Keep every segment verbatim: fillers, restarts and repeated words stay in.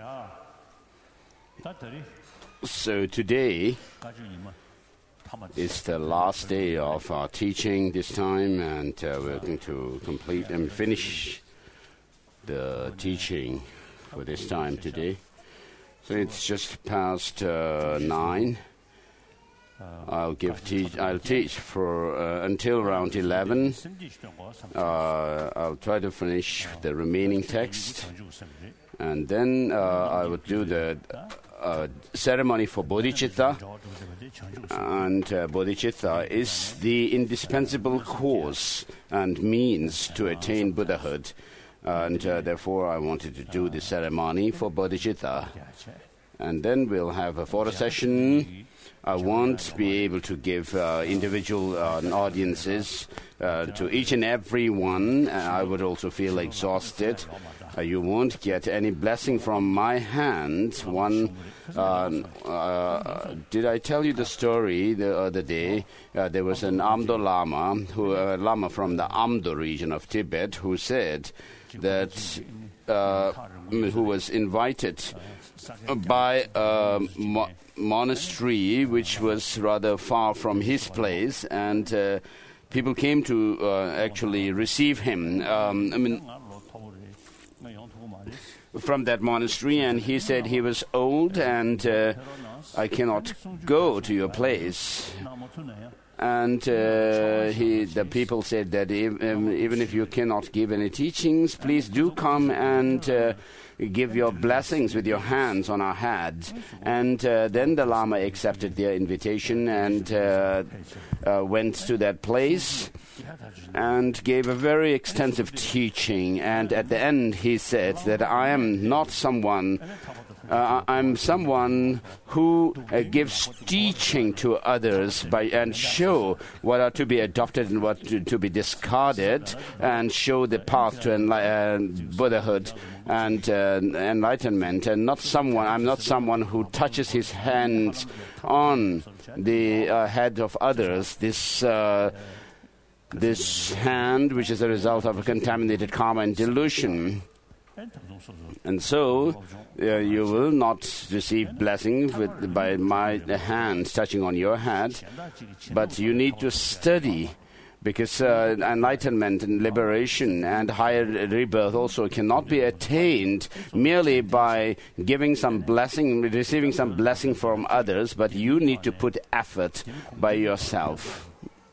So today is the last day of our teaching this time, and uh, we're going to complete and finish the teaching for this time today. So it's just past uh, nine. I'll give te- I'll teach for uh, until around eleven. Uh, I'll try to finish the remaining text, and then uh, I will do the uh, ceremony for bodhicitta. And uh, bodhicitta is the indispensable cause and means to attain Buddhahood, and uh, therefore I wanted to do the ceremony for bodhicitta. And then we'll have a photo session. I won't be able to give uh, individual uh, audiences uh, to each and every one. Uh, I would also feel exhausted. Uh, you won't get any blessing from my hand. One, uh, uh, did I tell you the story the other day? Uh, there was an Amdo Lama, who, uh, Lama from the Amdo region of Tibet, who said that, uh, who was invited by a mo- monastery which was rather far from his place, and uh, people came to uh, actually receive him. Um, I mean, from that monastery, and he said he was old and uh, I cannot go to your place. And uh, he, the people said that if, um, even if you cannot give any teachings, please do come and uh, give your blessings with your hands on our head. And uh, then the Lama accepted their invitation and uh, uh, went to that place and gave a very extensive teaching. And at the end he said that I am not someone Uh, I'm someone who uh, gives teaching to others by and show what are to be adopted and what to, to be discarded, and show the path to enli- uh, Buddhahood and uh, enlightenment. And not someone. I'm not someone who touches his hands on the uh, head of others. This. Uh, this hand, which is a result of a contaminated karma and delusion. And so, uh, you will not receive blessings with, by my hand touching on your head, but you need to study, because uh, enlightenment and liberation and higher rebirth also cannot be attained merely by giving some blessing, receiving some blessing from others, but you need to put effort by yourself.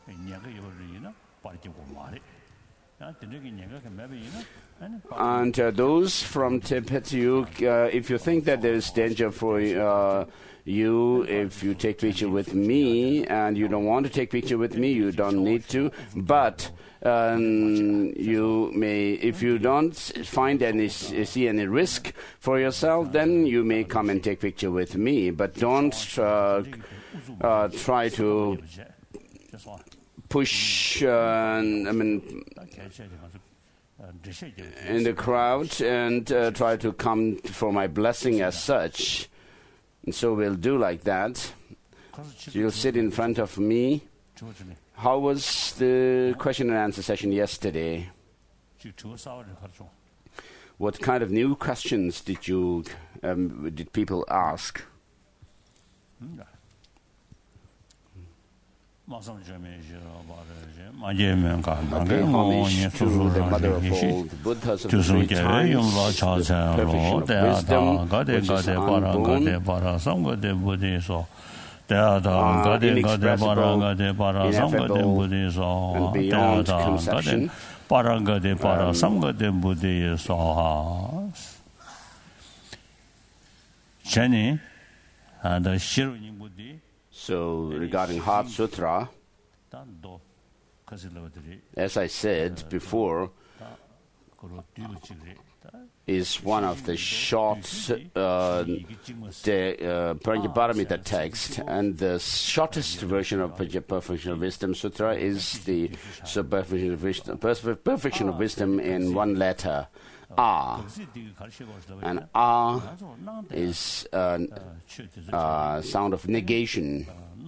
And uh, those from Tibet, you, uh, if you think that there is danger for uh, you, if you take picture with me, and you don't want to take picture with me, you don't need to. But um, you may, if you don't find any, see any risk for yourself, then you may come and take picture with me. But don't uh, uh, try to push. Uh, I mean. In the crowd and uh, try to come for my blessing as such. And so we'll do like that. You'll sit in front of me. How was the question and answer session yesterday? What kind of new questions did you um, did people ask? I pay homage to the Mother of all the Buddhas of the three times, the perfection of wisdom, which is unborn, uh, inexpressible, ineffable, and beyond conception. Um, So, regarding Heart Sutra, as I said before, is one of the short uh, the uh, Prajnaparamita text, and the shortest version of Perfection of Wisdom Sutra is the so perfection, of wisdom, perfection of Wisdom in one letter. are. And are is a uh, uh, sound of negation.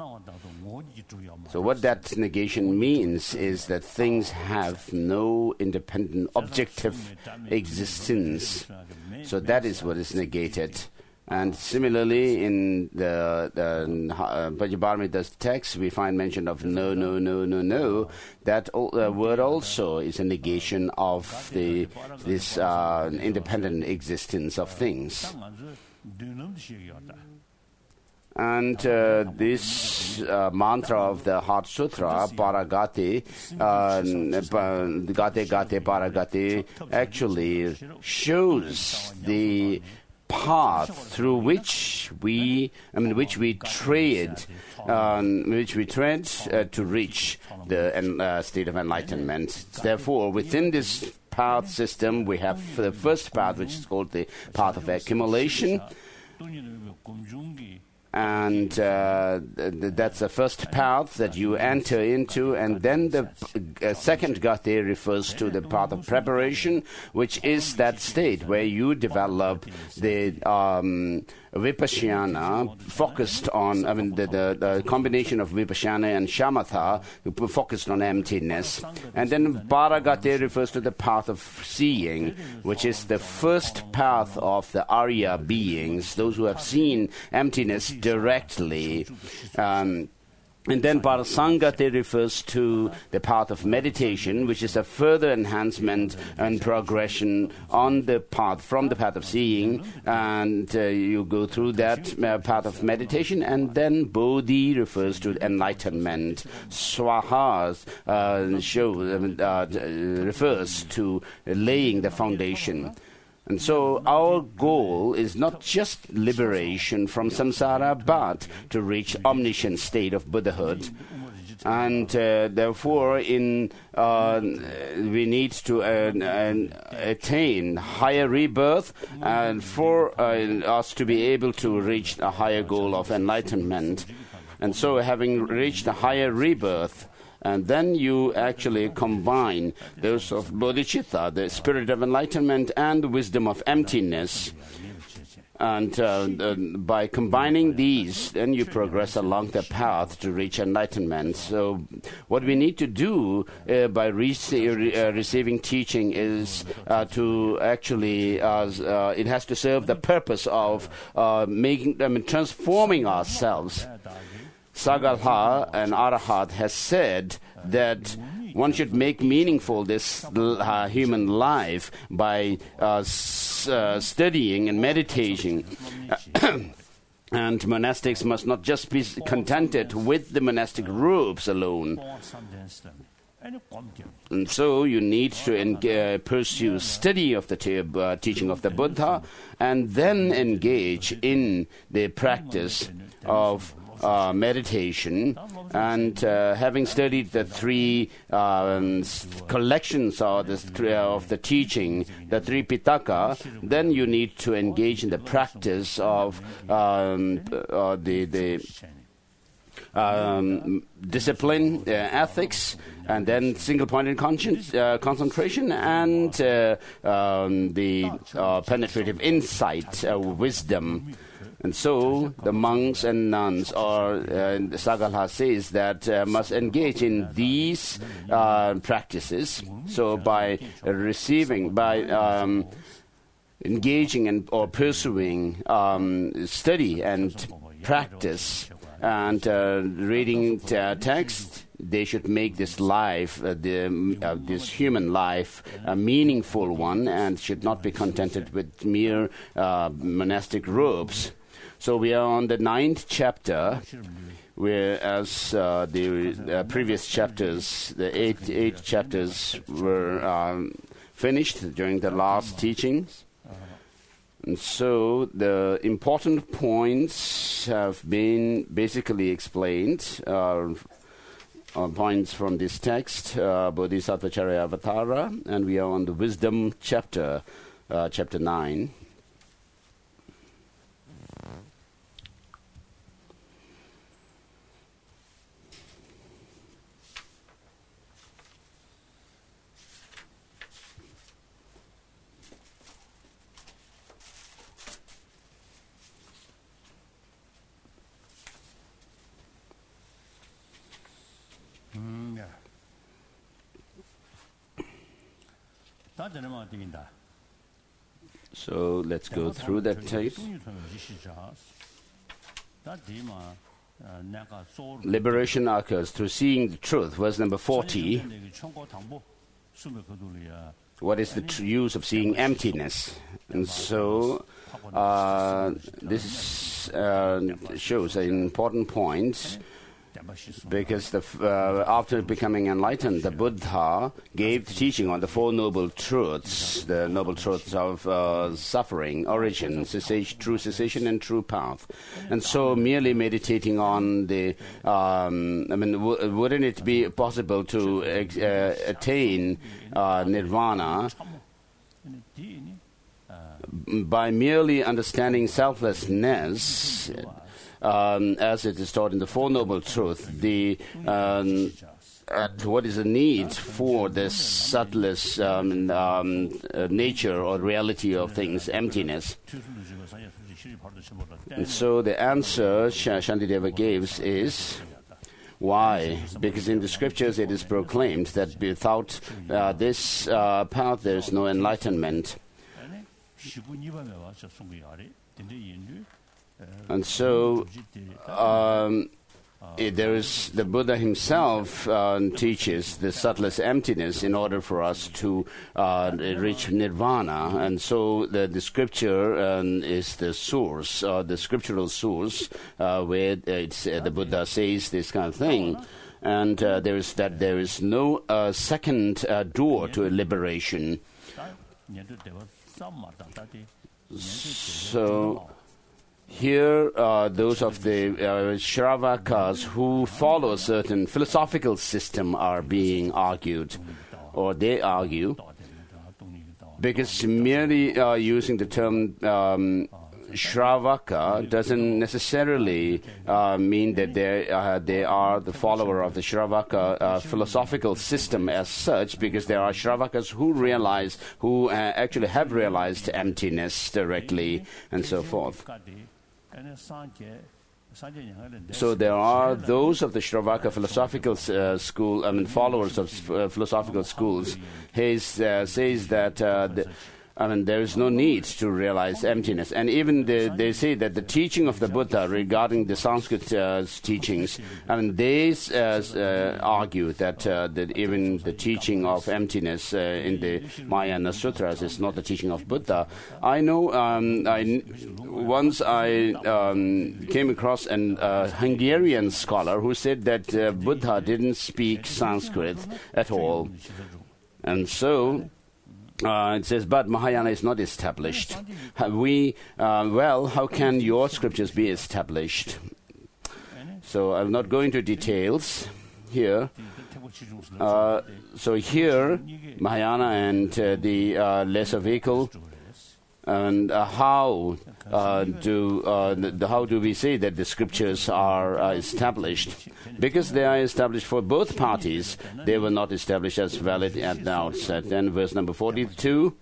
So what that negation means is that things have no independent objective existence. So that is what is negated. And similarly, in the, the uh, Vajraparamita's text, we find mention of no, no, no, no, no. That uh, word also is a negation of the this uh, independent existence of things. And uh, this uh, mantra of the Heart Sutra, Paragati, uh, Gate Gate Paragati, actually shows the path through which we, I mean, which we tread, um, which we tread uh, to reach the uh, state of enlightenment. Therefore, within this path system, we have the first path, which is called the path of accumulation. And uh, th- that's the first path that you enter into, and then the uh, second gati refers to the path of preparation, which is that state where you develop the um, vipassana focused on, I mean, the, the, the combination of vipassana and shamatha focused on emptiness. And then paragati refers to the path of seeing, which is the first path of the Arya beings, those who have seen emptiness directly. Um, And then Parasangati refers to the path of meditation, which is a further enhancement and progression on the path, from the path of seeing, and uh, you go through that uh, path of meditation. And then Bodhi refers to enlightenment. Swaha uh, shows, uh, refers to laying the foundation. And so our goal is not just liberation from samsara, but to reach omniscient state of Buddhahood. And uh, therefore, in uh, we need to uh, uh, attain higher rebirth, and for uh, us to be able to reach a higher goal of enlightenment. And so, having reached a higher rebirth, and then you actually combine those of bodhicitta, the spirit of enlightenment, and the wisdom of emptiness. And uh, uh, by combining these, then you progress along the path to reach enlightenment. So what we need to do uh, by rece- uh, receiving teaching is uh, to actually, uh, uh, it has to serve the purpose of uh, making, I mean, transforming ourselves. Sagalha and Arahat has said that one should make meaningful this uh, human life by uh, s- uh, studying and meditating. And monastics must not just be contented with the monastic robes alone. And so you need to en- uh, pursue study of the te- uh, teaching of the Buddha, and then engage in the practice of Uh, meditation. And uh, having studied the three um, collections of the, uh, of the teaching, the three Pitaka, then you need to engage in the practice of um, uh, the, the um, discipline, uh, ethics, and then single-pointed conscience, uh, concentration, and uh, um, the uh, penetrative insight, uh, wisdom. And so the monks and nuns, or uh, Sagalha says that uh, must engage in these uh, practices. So by uh, receiving, by um, engaging and or pursuing um, study and practice and uh, reading uh, text, they should make this life, uh, the, uh, this human life, a meaningful one, and should not be contented with mere uh, monastic robes. So we are on the ninth chapter, whereas uh, the uh, previous chapters, the eight eight chapters, were um, finished during the last teachings. And so the important points have been basically explained, uh, uh, points from this text, uh, Bodhisattva Charyavatara, and we are on the wisdom chapter, uh, chapter nine. So let's go through that tape. Liberation occurs through seeing the truth. Verse number forty. What is the tr- use of seeing emptiness? And so uh, this uh, shows an important point, because the, uh, after becoming enlightened, the Buddha gave the teaching on the Four Noble Truths, the Noble Truths of uh, suffering, origin, cessation, true cessation, and true path. And so merely meditating on the, um, I mean, w- wouldn't it be possible to ex- uh, attain uh, nirvana by merely understanding selflessness? Um, as it is taught in the Four Noble Truths, the um, uh, what is the need for this subtlest um, um, uh, nature or reality of things, emptiness. And so the answer Sh- Shantideva gives is, why? Because in the scriptures it is proclaimed that without uh, this uh, path there is no enlightenment. And so um, it, there is the Buddha himself uh, teaches the subtlest emptiness in order for us to uh, reach nirvana. And so the, the scripture um, is the source, uh, the scriptural source, uh, where it's, uh, the Buddha says this kind of thing. And uh, there is that there is no uh, second uh, door to liberation. So here, uh, those of the uh, Shravakas who follow a certain philosophical system are being argued, or they argue, because merely uh, using the term um, Shravaka doesn't necessarily uh, mean that they, uh, they are the follower of the Shravaka uh, philosophical system as such, because there are Shravakas who realize, who uh, actually have realized emptiness directly, and so forth. So there are those of the Shravaka philosophical uh, school, I mean followers of uh, philosophical schools, he uh, says that uh, the, I mean, there is no need to realize emptiness. And even the, they say that the teaching of the Buddha regarding the Sanskrit uh, teachings, I mean, they uh, uh, argue that, uh, that even the teaching of emptiness uh, in the Mahayana Sutras is not the teaching of Buddha. I know um, I, once I um, came across a uh, Hungarian scholar who said that uh, Buddha didn't speak Sanskrit at all. And so Uh, it says, but Mahayana is not established. We, uh, well, how can your scriptures be established? So I'm not going into details here. Uh, so here, Mahayana and uh, the uh, lesser vehicle, and uh, how uh, do uh, the, how do we say that the scriptures are uh, established? Because they are established for both parties, they were not established as valid at the outset. Then verse number forty-two.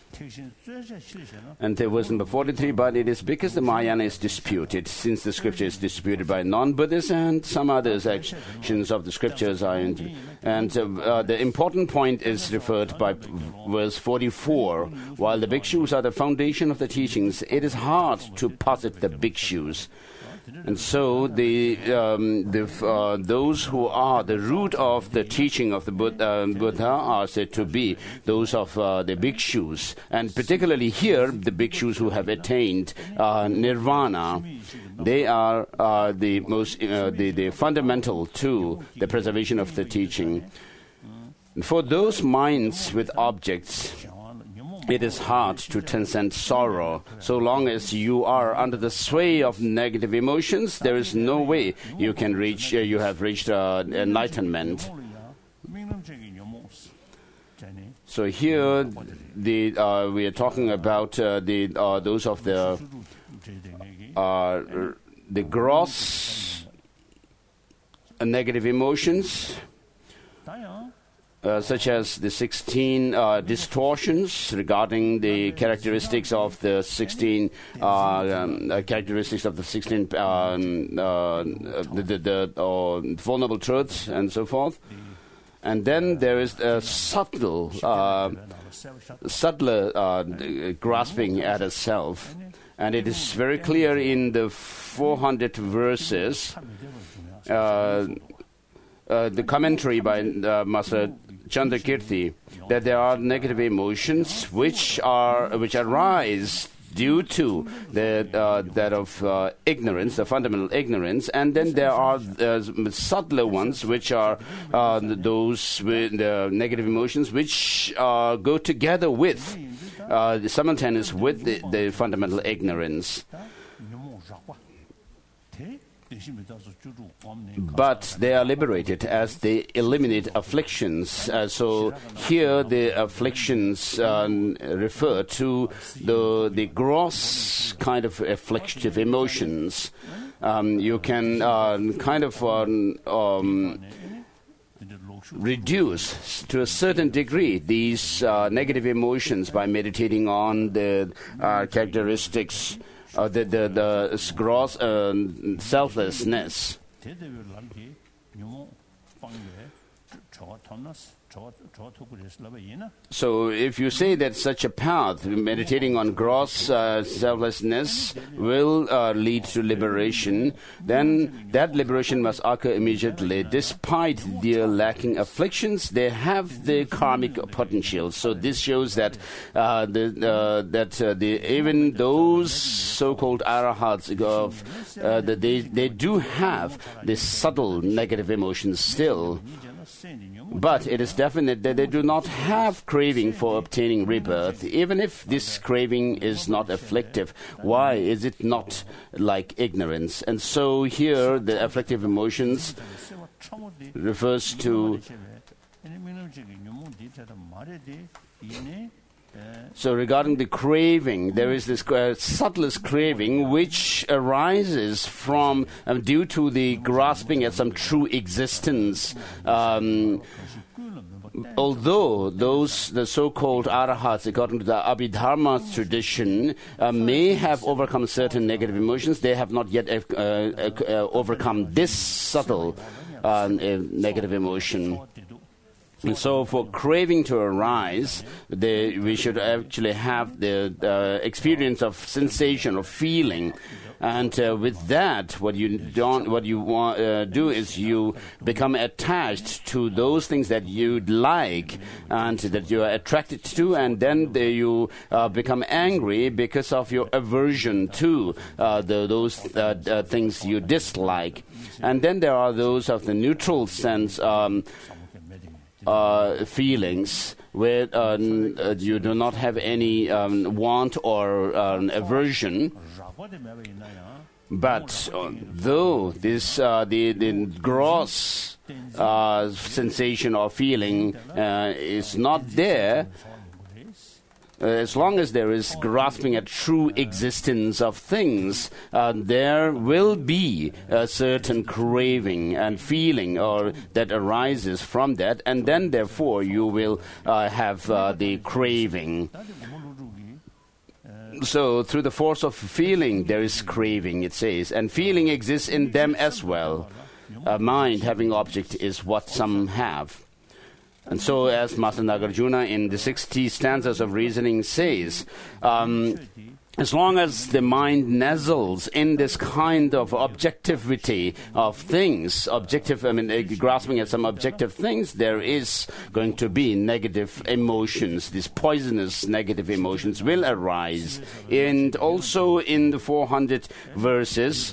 And there was number forty-three, but it is because the Mahayana is disputed, since the scripture is disputed by non-Buddhists and some other sections of the scriptures are in. And uh, uh, the important point is referred by verse forty-four. While the bhikshus are the foundation of the teachings, it is hard to posit the bhikshus. And so the, um, the uh, those who are the root of the teaching of the Buddha, uh, Buddha are said to be those of uh, the bhikshus, and particularly here the bhikshus who have attained uh, nirvana. They are uh, the most uh, the, the fundamental to the preservation of the teaching. For those minds with objects, it is hard to transcend sorrow. So long as you are under the sway of negative emotions, there is no way you can reach, uh, you have reached uh, enlightenment. So here, the uh, we are talking about uh, the uh, those of the uh, the gross uh, negative emotions. Uh, such as the sixteen uh, distortions regarding the characteristics of the sixteen uh, um, uh, characteristics of the sixteen um, uh, the, the, the uh, Four Noble Truths and so forth. And then there is a subtle, uh, subtler uh, grasping at a self. And it is very clear in the four hundred verses, uh, uh, the commentary by uh, Master Chandrakirti, that there are negative emotions which are which arise due to the uh, that of uh, ignorance, the fundamental ignorance, and then there are uh, subtler ones which are uh, those with the negative emotions which uh, go together with uh, simultaneous with the, the fundamental ignorance. But they are liberated as they eliminate afflictions. Uh, so here the afflictions uh, refer to the the gross kind of afflictive emotions. Um, you can uh, kind of um, um, reduce to a certain degree these uh, negative emotions by meditating on the uh, characteristics Uh, the the the gross uh, selflessness. So if you say that such a path, meditating on gross uh, selflessness, will uh, lead to liberation, then that liberation must occur immediately. Despite their lacking afflictions, they have the karmic potential. So this shows that uh, the, uh, that uh, the, even those so-called arahats, of, uh, that they, they do have this subtle negative emotions still. But it is definite that they do not have craving for obtaining rebirth, even if this craving is not afflictive. Why is it not like ignorance? And so here the afflictive emotions refers to... So regarding the craving, there is this uh, subtlest craving which arises from, um, due to the grasping at some true existence. Um, although those, the so-called arahats, according to the Abhidharma tradition, uh, may have overcome certain negative emotions, they have not yet uh, uh, uh, overcome this subtle uh, negative emotion. And so for craving to arise, the, we should actually have the uh, experience of sensation, of feeling. And uh, with that, what you don't, what you want, uh, do is you become attached to those things that you like and that you are attracted to, and then the, you uh, become angry because of your aversion to uh, the, those uh, uh, things you dislike. And then there are those of the neutral sense um, uh, feelings where uh, uh, you do not have any um, want or um, aversion. But uh, though this uh, the, the gross uh, sensation or feeling uh, is not there, uh, as long as there is grasping at true existence of things, uh, there will be a certain craving and feeling or that arises from that, and then therefore you will uh, have uh, the craving. So, through the force of feeling, there is craving, it says, and feeling exists in them as well. A mind having object is what some have. And so, as Master Nagarjuna in the sixty stanzas of reasoning says, um, as long as the mind nestles in this kind of objectivity of things, objective, I mean, uh, grasping at some objective things, there is going to be negative emotions. These poisonous negative emotions will arise. And also in the four hundred verses,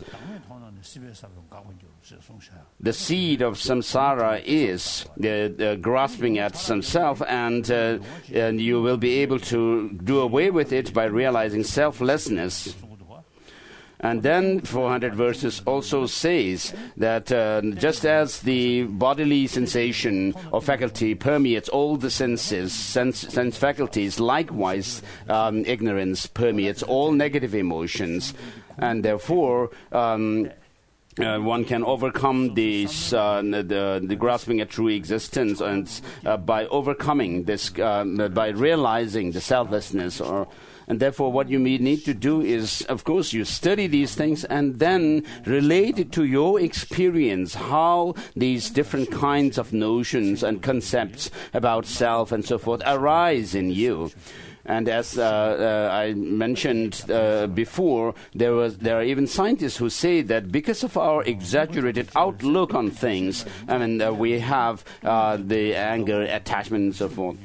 the seed of samsara is the, the grasping at some self, and, uh, and you will be able to do away with it by realizing selflessness. And then four hundred verses also says that uh, just as the bodily sensation or faculty permeates all the senses, sense, sense faculties, likewise um, ignorance permeates all negative emotions, and therefore um, Uh, one can overcome this, uh, the, the grasping at true existence, and uh, by overcoming this, uh, by realizing the selflessness. Or, and therefore, what you need to do is, of course, you study these things and then relate it to your experience, how these different kinds of notions and concepts about self and so forth arise in you. And as uh, uh, I mentioned uh, before, there was there are even scientists who say that because of our exaggerated outlook on things, I mean, uh, we have uh, the anger, attachment, and so forth.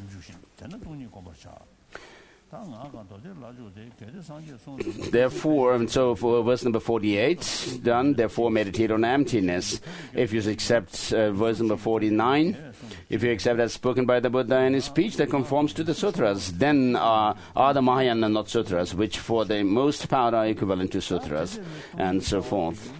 Therefore, and so for verse number forty-eight, done, therefore meditate on emptiness. If you accept uh, verse number forty-nine, if you accept as spoken by the Buddha in his speech that conforms to the sutras, then uh, are the Mahayana not sutras, which for the most part are equivalent to sutras, and so forth.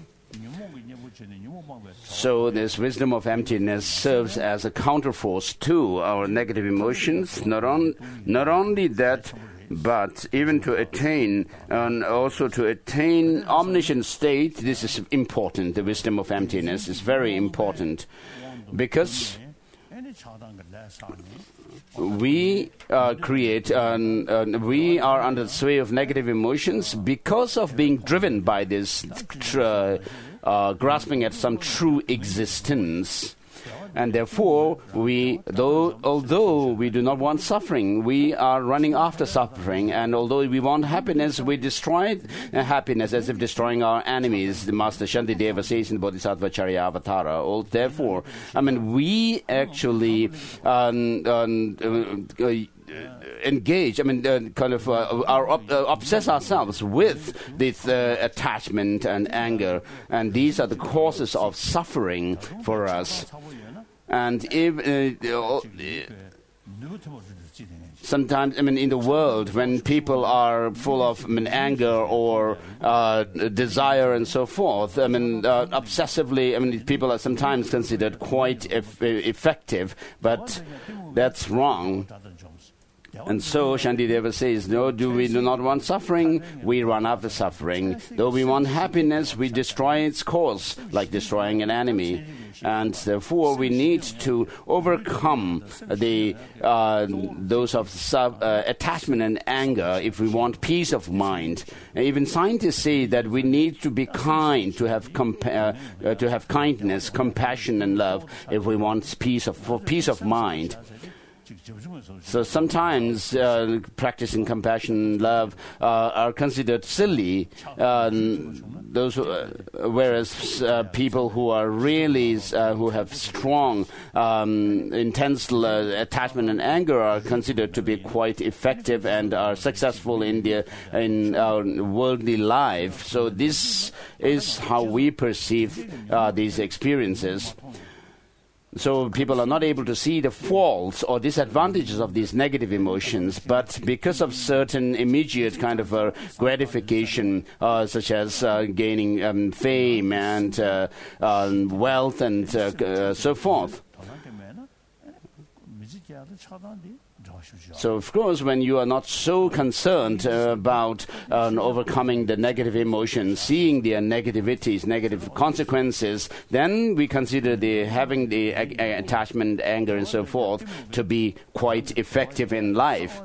So this wisdom of emptiness serves as a counterforce to our negative emotions. Not, on, not only that, but even to attain, and also to attain omniscient state, this is important. The wisdom of emptiness is very important, because we uh, create, uh, uh, we are under the sway of negative emotions because of being driven by this tr- uh, grasping at some true existence. And therefore, we, though, although we do not want suffering, we are running after suffering. And although we want happiness, we destroy uh, happiness as if destroying our enemies. The Master Shantideva says in Bodhisattva Charyavatara. Oh, therefore, I mean, we actually um, um, uh, uh, engage, I mean, uh, kind of uh, are ob- uh, obsess ourselves with this uh, attachment and anger. And these are the causes of suffering for us. And if uh, sometimes, I mean, in the world, when people are full of I mean, anger or uh, desire and so forth, I mean, uh, obsessively, I mean, people are sometimes considered quite eff- effective, but that's wrong. And so Shantideva says, no, do we do not want suffering? We run after suffering. Though we want happiness, we destroy its cause, like destroying an enemy. And therefore, we need to overcome the uh, those of sub, uh, attachment and anger if we want peace of mind. And even scientists say that we need to be kind, to have compa- uh, to have kindness, compassion, and love if we want peace of for peace of mind. So sometimes uh, practicing compassion and love uh, are considered silly. Um, those, uh, whereas uh, people who are really uh, who have strong, um, intense uh, attachment and anger are considered to be quite effective and are successful in their in our worldly life. So this is how we perceive uh, these experiences. So people are not able to see the faults or disadvantages of these negative emotions, but because of certain immediate kind of uh, gratification, uh, such as uh, gaining um, fame and uh, uh, wealth and uh, uh, so forth. So, of course, when you are not so concerned uh, about uh, overcoming the negative emotions, seeing their negativities, negative consequences, then we consider the having the a- a- attachment, anger, and so forth to be quite effective in life.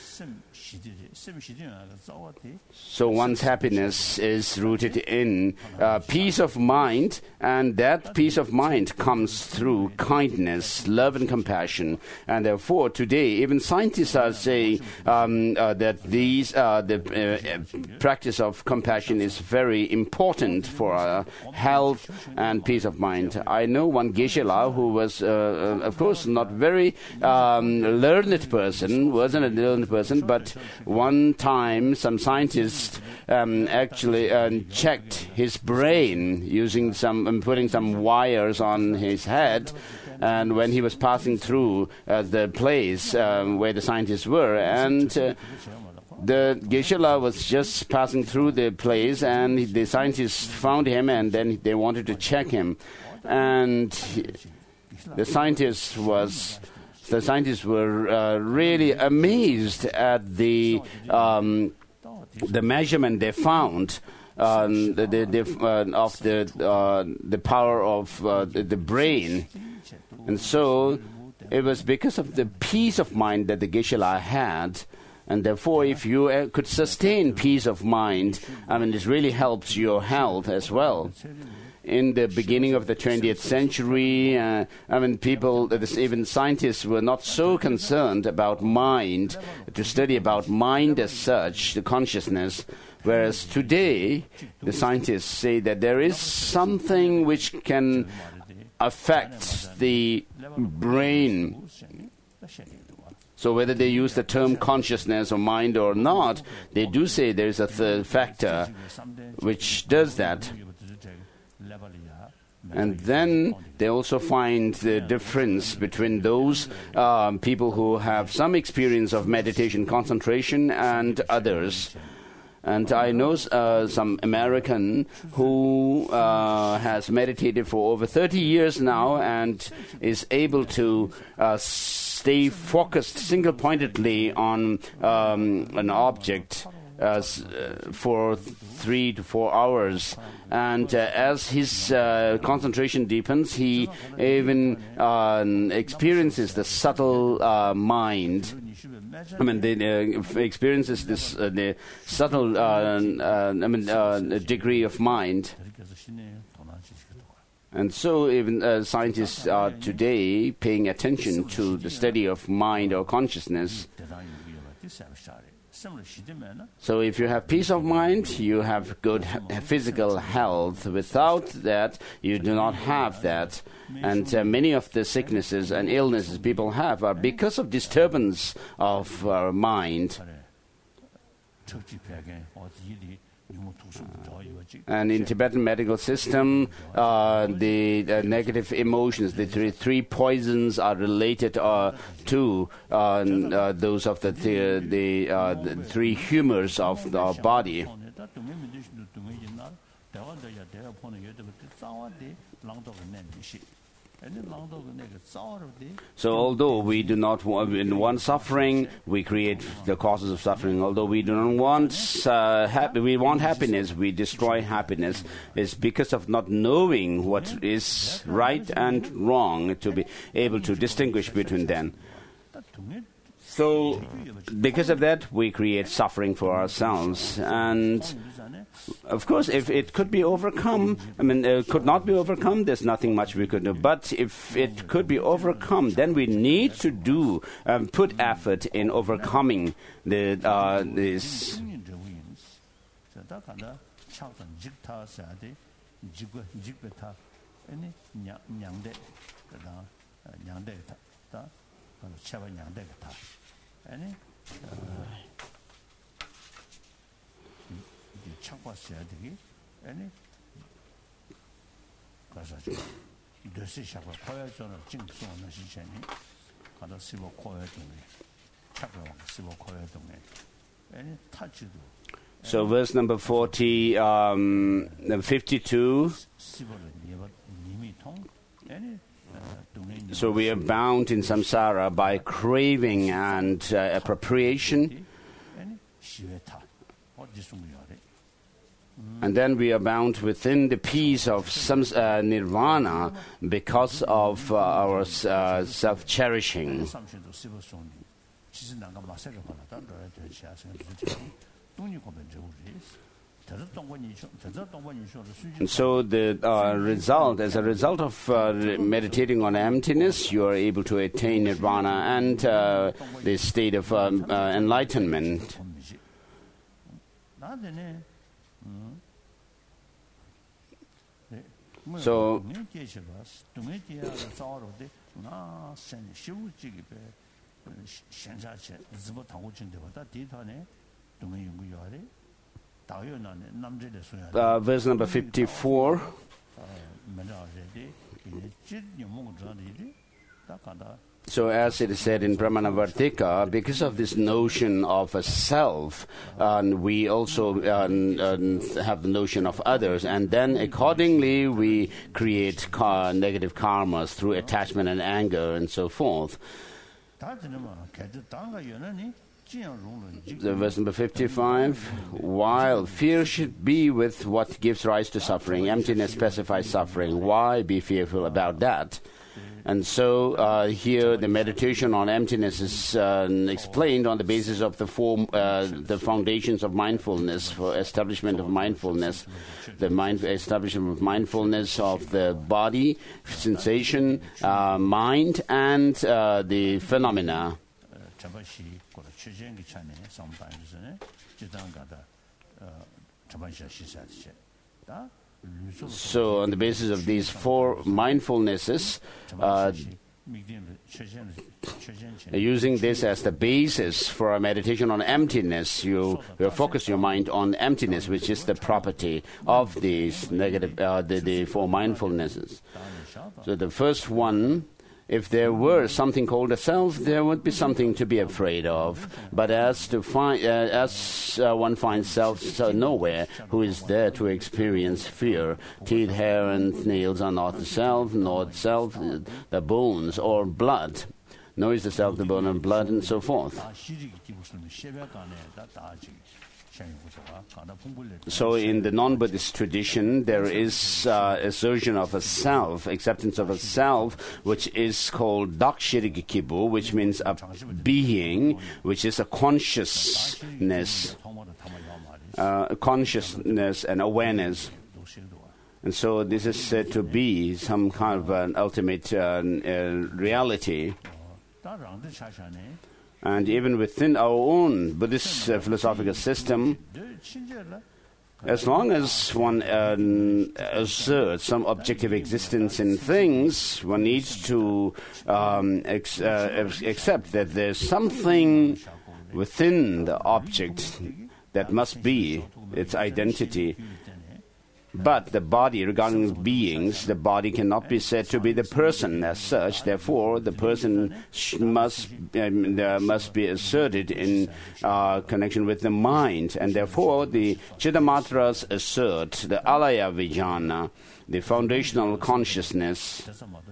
So one's happiness is rooted in uh, peace of mind, and that peace of mind comes through kindness, love, and compassion. And therefore, today, even scientists are saying um, uh, that these uh, the uh, practice of compassion is very important for our health and peace of mind. I know one Geshe-la who was, uh, of course, not very um, learned person, wasn't a learned person, but one time some scientists Um, actually uh, checked his brain using some, um, putting some wires on his head, and when he was passing through uh, the place um, where the scientists were, and uh, the Geshe-la was just passing through the place, and the scientists found him, and then they wanted to check him, and he, the scientist was. The scientists were uh, really amazed at the um, the measurement they found, um, the, the, the, uh, of the uh, the power of uh, the, the brain. And so it was because of the peace of mind that the Geshe-la had. And therefore, if you uh, could sustain peace of mind, I mean, this really helps your health as well. In the beginning of the twentieth century, uh, I mean, people, even scientists, were not so concerned about mind, to study about mind as such, the consciousness, whereas today, the scientists say that there is something which can affect the brain. So whether they use the term consciousness or mind or not, they do say there is a third factor which does that. And then they also find the difference between those um, people who have some experience of meditation concentration and others. And I know uh, some American who uh, has meditated for over thirty years now and is able to uh, stay focused single-pointedly on um, an object Uh, for three to four hours. And uh, as his uh, concentration deepens, he even uh, experiences the subtle uh, mind. I mean, the, uh, experiences this uh, the subtle uh, uh, I mean, uh, degree of mind. And so even uh, scientists are today paying attention to the study of mind or consciousness. So if you have peace of mind, you have good physical health. Without that, you do not have that. And uh, many of the sicknesses and illnesses people have are because of disturbance of our mind. And in Tibetan medical system, uh, the uh, negative emotions, the three, three poisons are related uh, to uh, uh, those of the the, the, uh, the three humors of our body. So although we do not want, want suffering, we create the causes of suffering. Although we do not want uh, happy, we want happiness, we destroy happiness. It's because of not knowing what is right and wrong to be able to distinguish between them. So because of that, we create suffering for ourselves. And of course, if it could be overcome, I mean, it could not be overcome, there's nothing much we could do. But if it could be overcome, then we need to do, um, put effort in overcoming the uh, this. So verse number forty, um, fifty-two. So we are bound in samsara by craving and uh, appropriation. And then we are bound within the peace of some uh, nirvana because of uh, our uh, self-cherishing. And so the uh, result, as a result of uh, meditating on emptiness, you are able to attain nirvana and uh, the state of um, uh, enlightenment. So, uh, verse number fifty-four. So as it is said in Brahmanavartika, because of this notion of a self, uh, we also uh, uh, have the notion of others, and then accordingly we create car- negative karmas through attachment and anger and so forth. The verse number fifty-five, while fear should be with what gives rise to suffering, emptiness specifies suffering. Why be fearful about that? And so uh, here the meditation on emptiness is uh, explained on the basis of the four, uh, the foundations of mindfulness, for establishment of mindfulness, the mind, establishment of mindfulness of the body, sensation, uh, mind, and uh, the phenomena. So on the basis of these four mindfulnesses, uh, using this as the basis for a meditation on emptiness, you, you focus your mind on emptiness, which is the property of these negative, uh, the, the four mindfulnesses. So the first one, if there were something called a self, there would be something to be afraid of. But as to find, uh, as uh, one finds self so nowhere, who is there to experience fear? Teeth, hair, and nails are not the self, nor the self, uh, the bones or blood. Nor is the self the bone and blood, and so forth. So in the non-Buddhist tradition, there is uh, assertion of a self, acceptance of a self, which is called Dakshirikibu, which means a being, which is a consciousness, uh, consciousness and awareness. And so this is said to be some kind of an ultimate uh, uh, reality. And even within our own Buddhist uh, philosophical system, as long as one uh, asserts some objective existence in things, one needs to um, ex- uh, accept that there's something within the object that must be its identity. But the body, regarding beings, the body cannot be said to be the person as such. Therefore, the person sh- must um, uh, must be asserted in uh, connection with the mind. And therefore, the Chittamatras assert the Alaya Vijnana, the foundational consciousness.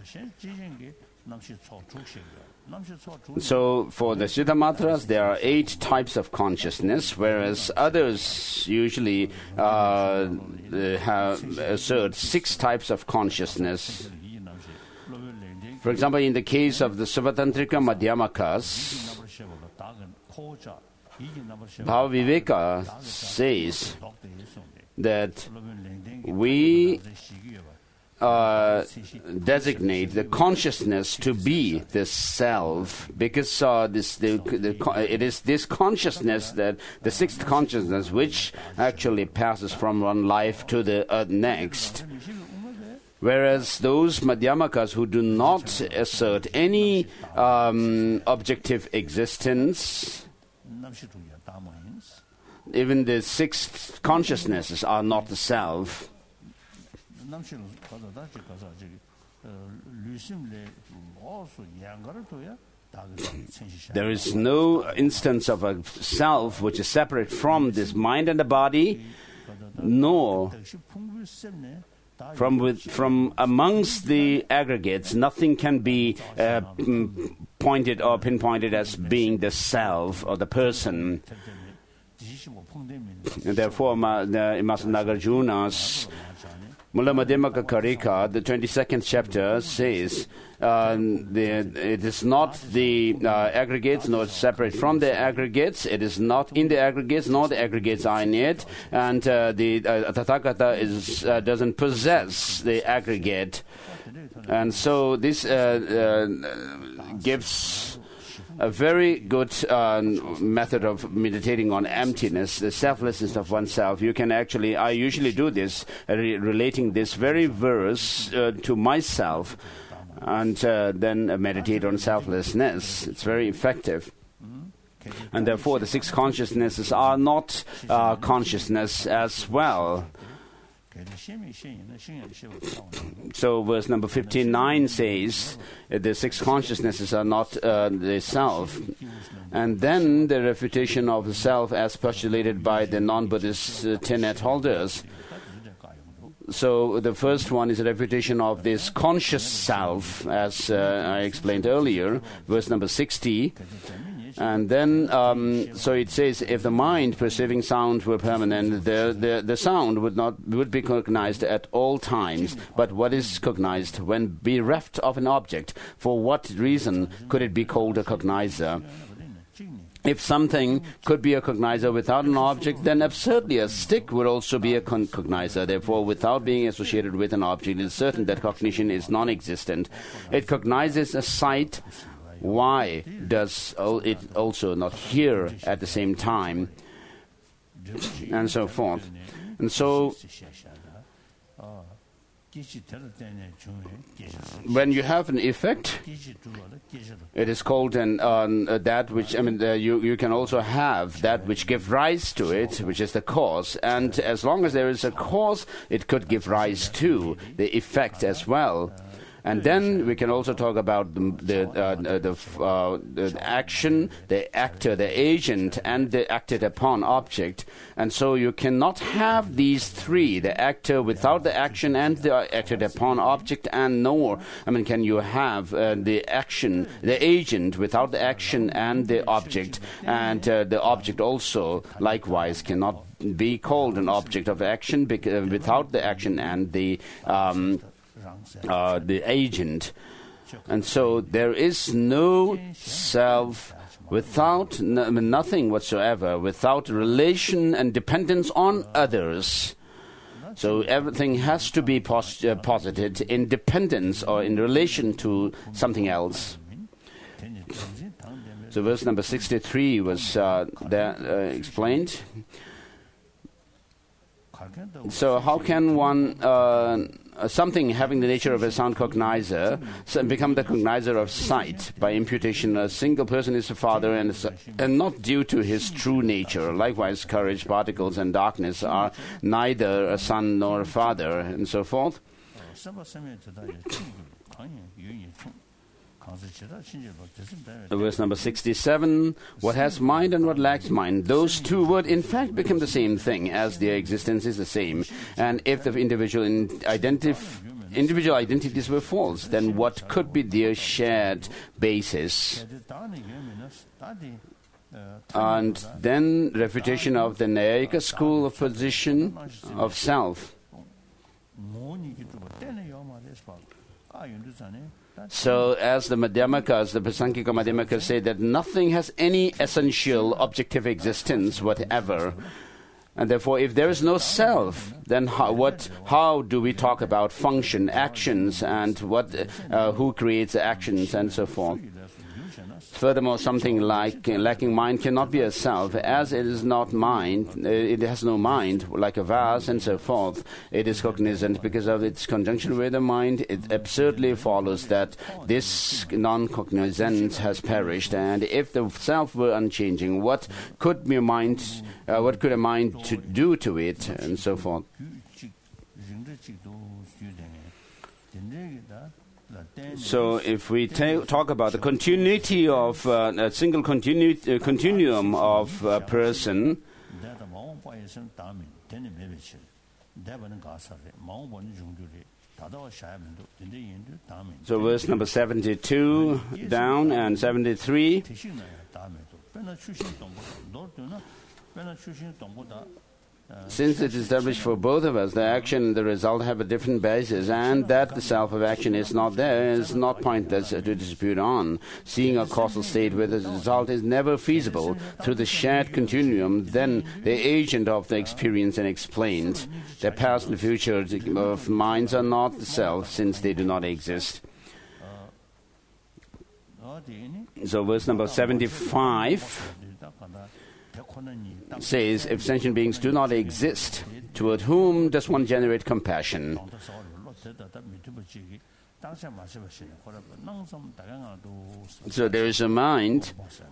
So for the Chittamatras, there are eight types of consciousness, whereas others usually uh, have assert six types of consciousness. For example, in the case of the Savatantrika Madhyamakas, Bhavaviveka says that we Uh, designate the consciousness to be the self, because uh, this the, the, it is this consciousness, that the sixth consciousness, which actually passes from one life to the uh, next. Whereas those Madhyamakas who do not assert any um, objective existence, even the sixth consciousnesses are not the self. There is no instance of a self which is separate from this mind and the body, nor from with, from amongst the aggregates, nothing can be uh, pointed or pinpointed as being the self or the person. And therefore, in Master Nagarjuna's Mula Madhyamaka Karika, the twenty-second chapter, says uh, the, it is not the uh, aggregates, nor separate from the aggregates. It is not in the aggregates, nor the aggregates are in it. And uh, the uh, Tathagata is, uh, doesn't possess the aggregate. And so this uh, uh, gives a very good uh, method of meditating on emptiness, the selflessness of oneself. You can actually, I usually do this, uh, re- relating this very verse uh, to myself, and uh, then uh, meditate on selflessness. It's very effective. And therefore, the six consciousnesses are not uh, consciousness as well. So verse number fifty-nine says uh, the six consciousnesses are not uh, the self. And then the refutation of the self as postulated by the non-Buddhist uh, tenet holders. So the first one is a refutation of this conscious self, as uh, I explained earlier, verse number sixty. And then, um, so it says, if the mind perceiving sound were permanent, the, the, the sound would not would be cognized at all times. But what is cognized when bereft of an object? For what reason could it be called a cognizer? If something could be a cognizer without an object, then absurdly a stick would also be a con- cognizer. Therefore, without being associated with an object, it is certain that cognition is non-existent. It cognizes a sight. Why does it also not hear at the same time? And so forth. And so, when you have an effect, it is called an, uh, that which, I mean, uh, you, you can also have that which gives rise to it, which is the cause. And as long as there is a cause, it could give rise to the effect as well. And then we can also talk about the the, uh, the, uh, the action, the actor, the agent, and the acted upon object. And so you cannot have these three, the actor without the action and the acted upon object, and nor, I mean, can you have uh, the action, the agent without the action and the object. And uh, the object also, likewise, cannot be called an object of action because, uh, without the action and the um, Uh, the agent. And so there is no self without no, nothing whatsoever, without relation and dependence on others. So everything has to be pos- uh, posited in dependence or in relation to something else. So verse number sixty-three was uh, there, uh, explained. So how can one, uh, something having the nature of a sound cognizer, become the cognizer of sight? By imputation, a single person is a father and, and not due to his true nature. Likewise, courage, particles, and darkness are neither a son nor a father, and so forth. Verse number sixty-seven, what has mind and what lacks mind, those two would in fact become the same thing, as their existence is the same. And if the individual in identif- individual identities were false, then what could be their shared basis? And then refutation of the Nyayika school of position of self. So, as the Madhyamakas, the Prasangika Madhyamakas say that nothing has any essential objective existence whatever. And therefore, if there is no self, then how, what, how do we talk about function, actions, and what, uh, who creates the actions, and so forth? Furthermore, something like uh, lacking mind cannot be a self, as it is not mind, uh, it has no mind, like a vase, and so forth. It is cognizant because of its conjunction with the mind. It absurdly follows that this non-cognizance has perished, and if the self were unchanging, what could be mind, uh, what could a mind to do to it, and so forth? So if we ta- talk about the continuity of uh, a single continu- uh, continuum of a person, so verse number seventy-two down and seventy-three. Since it is established for both of us, the action and the result have a different basis, and that the self of action is not there is not pointless to dispute on. Seeing a causal state where the result is never feasible through the shared continuum, then the agent of the experience and explained. The past and future of minds are not the self, since they do not exist. So verse number seventy-five says, if sentient beings do not exist, toward whom does one generate compassion? So there is a mind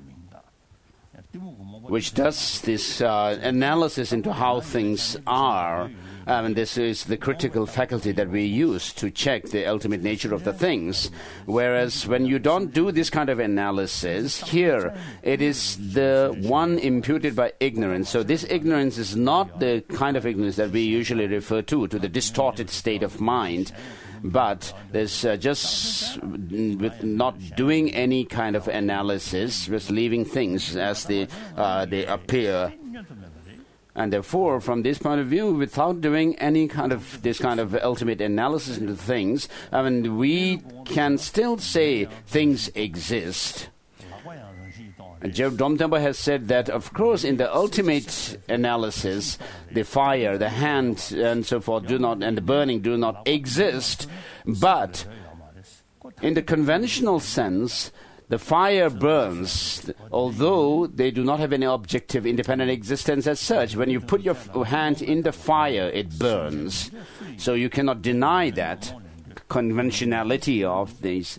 which does this uh, analysis into how things are. And this is the critical faculty that we use to check the ultimate nature of the things. Whereas when you don't do this kind of analysis, here it is the one imputed by ignorance. So this ignorance is not the kind of ignorance that we usually refer to, to the distorted state of mind. but there's uh, just with not doing any kind of analysis, just leaving things as they uh, they appear. And therefore, from this point of view, without doing any kind of this kind of ultimate analysis into things, I mean, we can still say things exist. And Gerald Domtempo has said that, of course, in the ultimate analysis, the fire, the hand, and so forth do not, and the burning do not exist. But in the conventional sense, the fire burns, although they do not have any objective independent existence as such. When you put your f- hand in the fire, it burns. So you cannot deny that conventionality of these.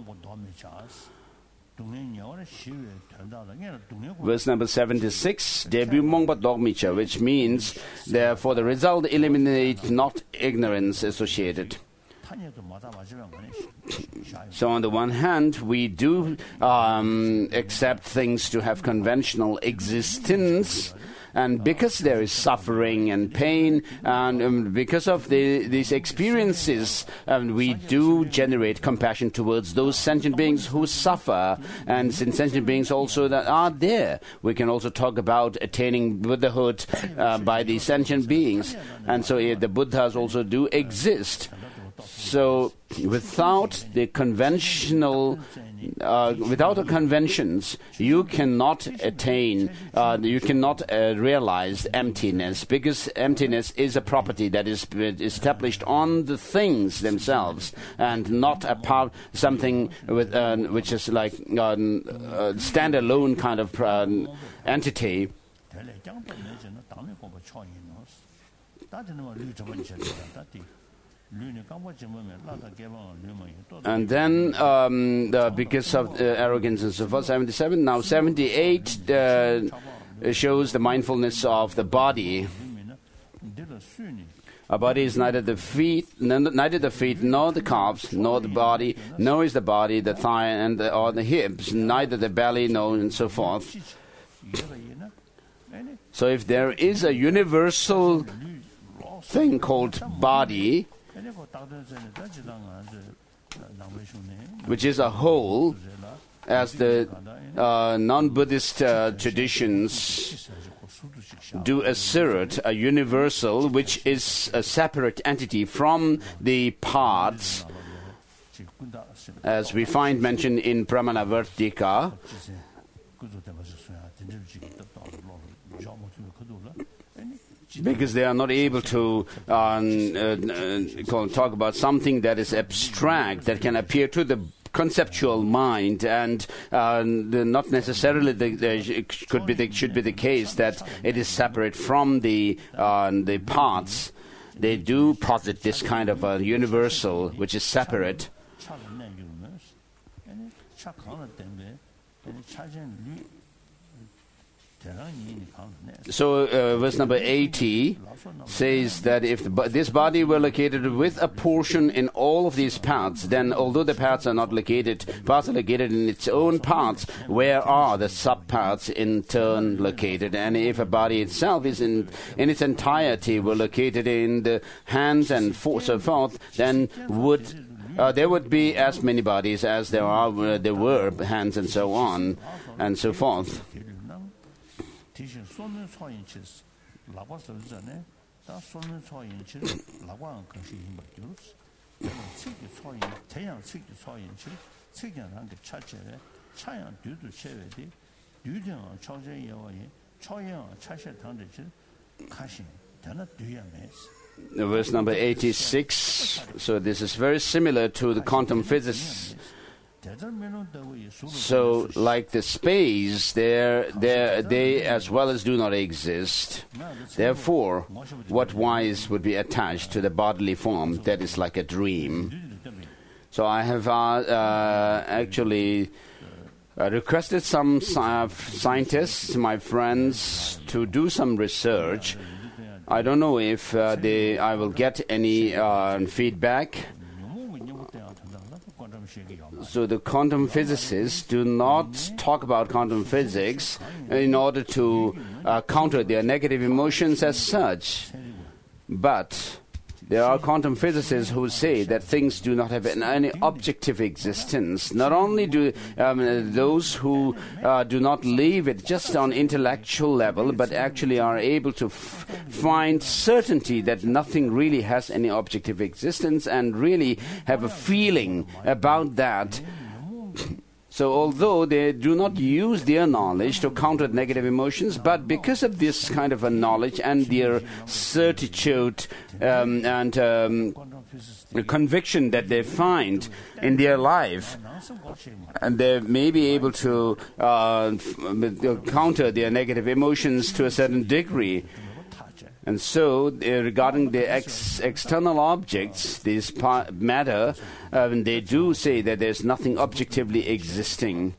Verse number seventy-six, Debu Mongpa Dogmicha, which means, therefore, the result eliminate not ignorance associated. So on the one hand, we do um, accept things to have conventional existence, and because there is suffering and pain, and um, because of the, these experiences, um, we do generate compassion towards those sentient beings who suffer, and since sentient beings also that are there, we can also talk about attaining Buddhahood uh, by these sentient beings, and so uh, the Buddhas also do exist. So, without the conventional, uh, without the conventions, you cannot attain, uh, you cannot uh, realize emptiness, because emptiness is a property that is established on the things themselves, and not a part, something with, uh, which is like uh, a standalone kind of uh, entity. And then, um, the, because of uh, arrogance and so forth, seventy-seven. Now, seventy-eight uh, shows the mindfulness of the body. Our body is neither the feet, neither the feet, nor the calves, nor the body, nor is the body, the thigh, and the, or the hips, neither the belly, nor and so forth. So, if there is a universal thing called body, which is a whole, as the uh, non-Buddhist uh, traditions do assert, a universal which is a separate entity from the parts, as we find mentioned in Pramanavartika. Because they are not able to uh, uh, talk about something that is abstract, that can appear to the conceptual mind, and uh, not necessarily the, the, it could be the, should be the case that it is separate from the uh, the parts. They do posit this kind of a universal which is separate. So, uh, verse number eighty says that if the, this body were located with a portion in all of these parts, then although the parts are not located, parts are located in its own parts, where are the sub-parts in turn located? And if a body itself is in, in its entirety were located in the hands and for, so forth, then would uh, there would be as many bodies as there are uh, there were hands and so on and so forth. Verse number eighty-six. So this is very similar to the quantum physics. So, like the space, there, there, they as well as do not exist. Therefore, what wise would be attached to the bodily form that is like a dream? So, I have uh, uh, actually uh, requested some uh, scientists, my friends, to do some research. I don't know if uh, they, I will get any uh, feedback. So the quantum physicists do not talk about quantum physics in order to uh, counter their negative emotions as such. But there are quantum physicists who say that things do not have any objective existence. Not only do um, those who uh, do not leave it just on intellectual level, but actually are able to f- find certainty that nothing really has any objective existence and really have a feeling about that. So although they do not use their knowledge to counter negative emotions, but because of this kind of a knowledge and their certitude um, and um, the conviction that they find in their life, and they may be able to uh, f- counter their negative emotions to a certain degree. And so, uh, regarding the ex- external objects, this pa- matter, uh, they do say that there's nothing objectively existing.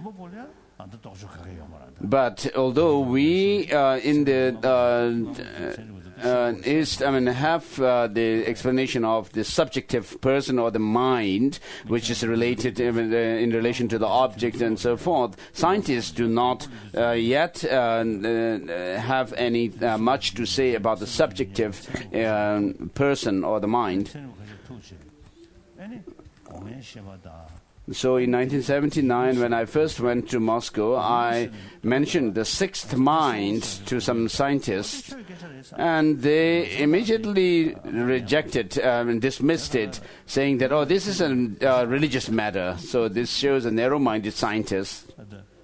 But although we, uh, in the uh, uh, is, I mean, have uh, the explanation of the subjective person or the mind, which is related uh, in relation to the object and so forth, scientists do not uh, yet uh, uh, have any uh, much to say about the subjective uh, person or the mind. So in nineteen seventy-nine, when I first went to Moscow, I mentioned the sixth mind to some scientists, and they immediately rejected um, and dismissed it, saying that, oh, this is a uh, religious matter. So this shows a narrow-minded scientist.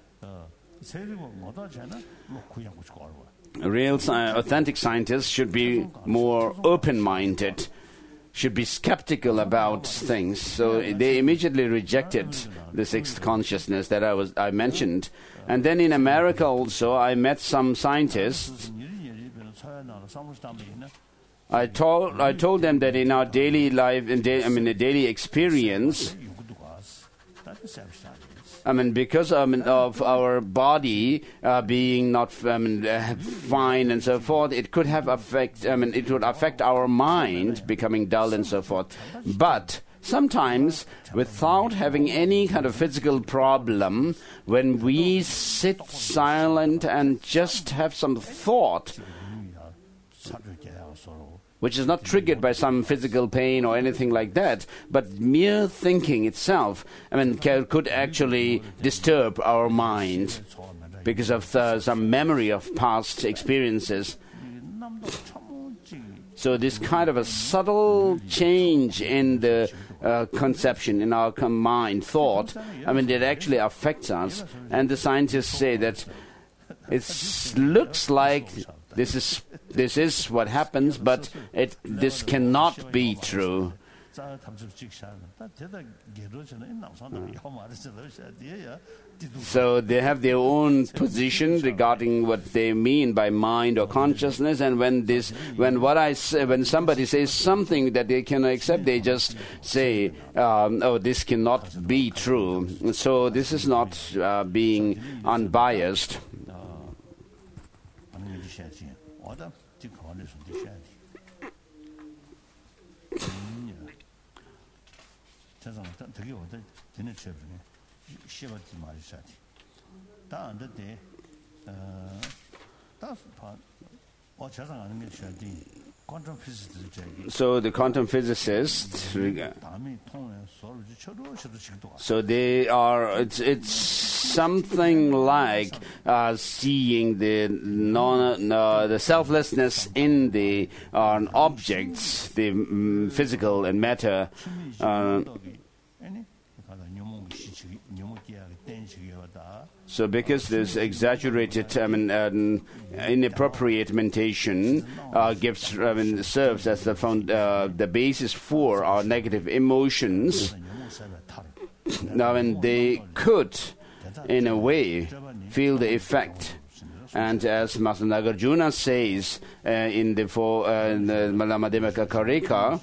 Real, uh, authentic scientists should be more open-minded, should be skeptical about things. So they immediately rejected the sixth consciousness that I was I mentioned. And then in America also, I met some scientists. I told I told them that in our daily life, in da- I mean, the daily experience, I mean, because I mean, of our body uh, being not I mean, uh, fine and so forth, it could have affect. I mean, it would affect our mind becoming dull and so forth. But sometimes, without having any kind of physical problem, when we sit silent and just have some thought, which is not triggered by some physical pain or anything like that, but mere thinking itself, I mean, ca- could actually disturb our mind because of uh, some memory of past experiences. So this kind of a subtle change in the uh, conception, in our mind, thought, I mean, it actually affects us. And the scientists say that it looks like This is this is what happens, but it this cannot be true. So they have their own position regarding what they mean by mind or consciousness, and when this, when what I say, when somebody says something that they cannot accept, they just say, um, "Oh, this cannot be true." So this is not uh, being unbiased. So the quantum physicists, so they are, it's, it's something like uh, seeing the non, uh, the selflessness in the uh, objects, the um, physical and matter. Uh, So because this exaggerated, I mean, um, inappropriate mentation uh, gives, I mean, serves as the found, uh, the basis for our negative emotions, now, and they could, in a way, feel the effect. And as Master Nagarjuna says uh, in the four, uh, in the Madhyamaka Karika,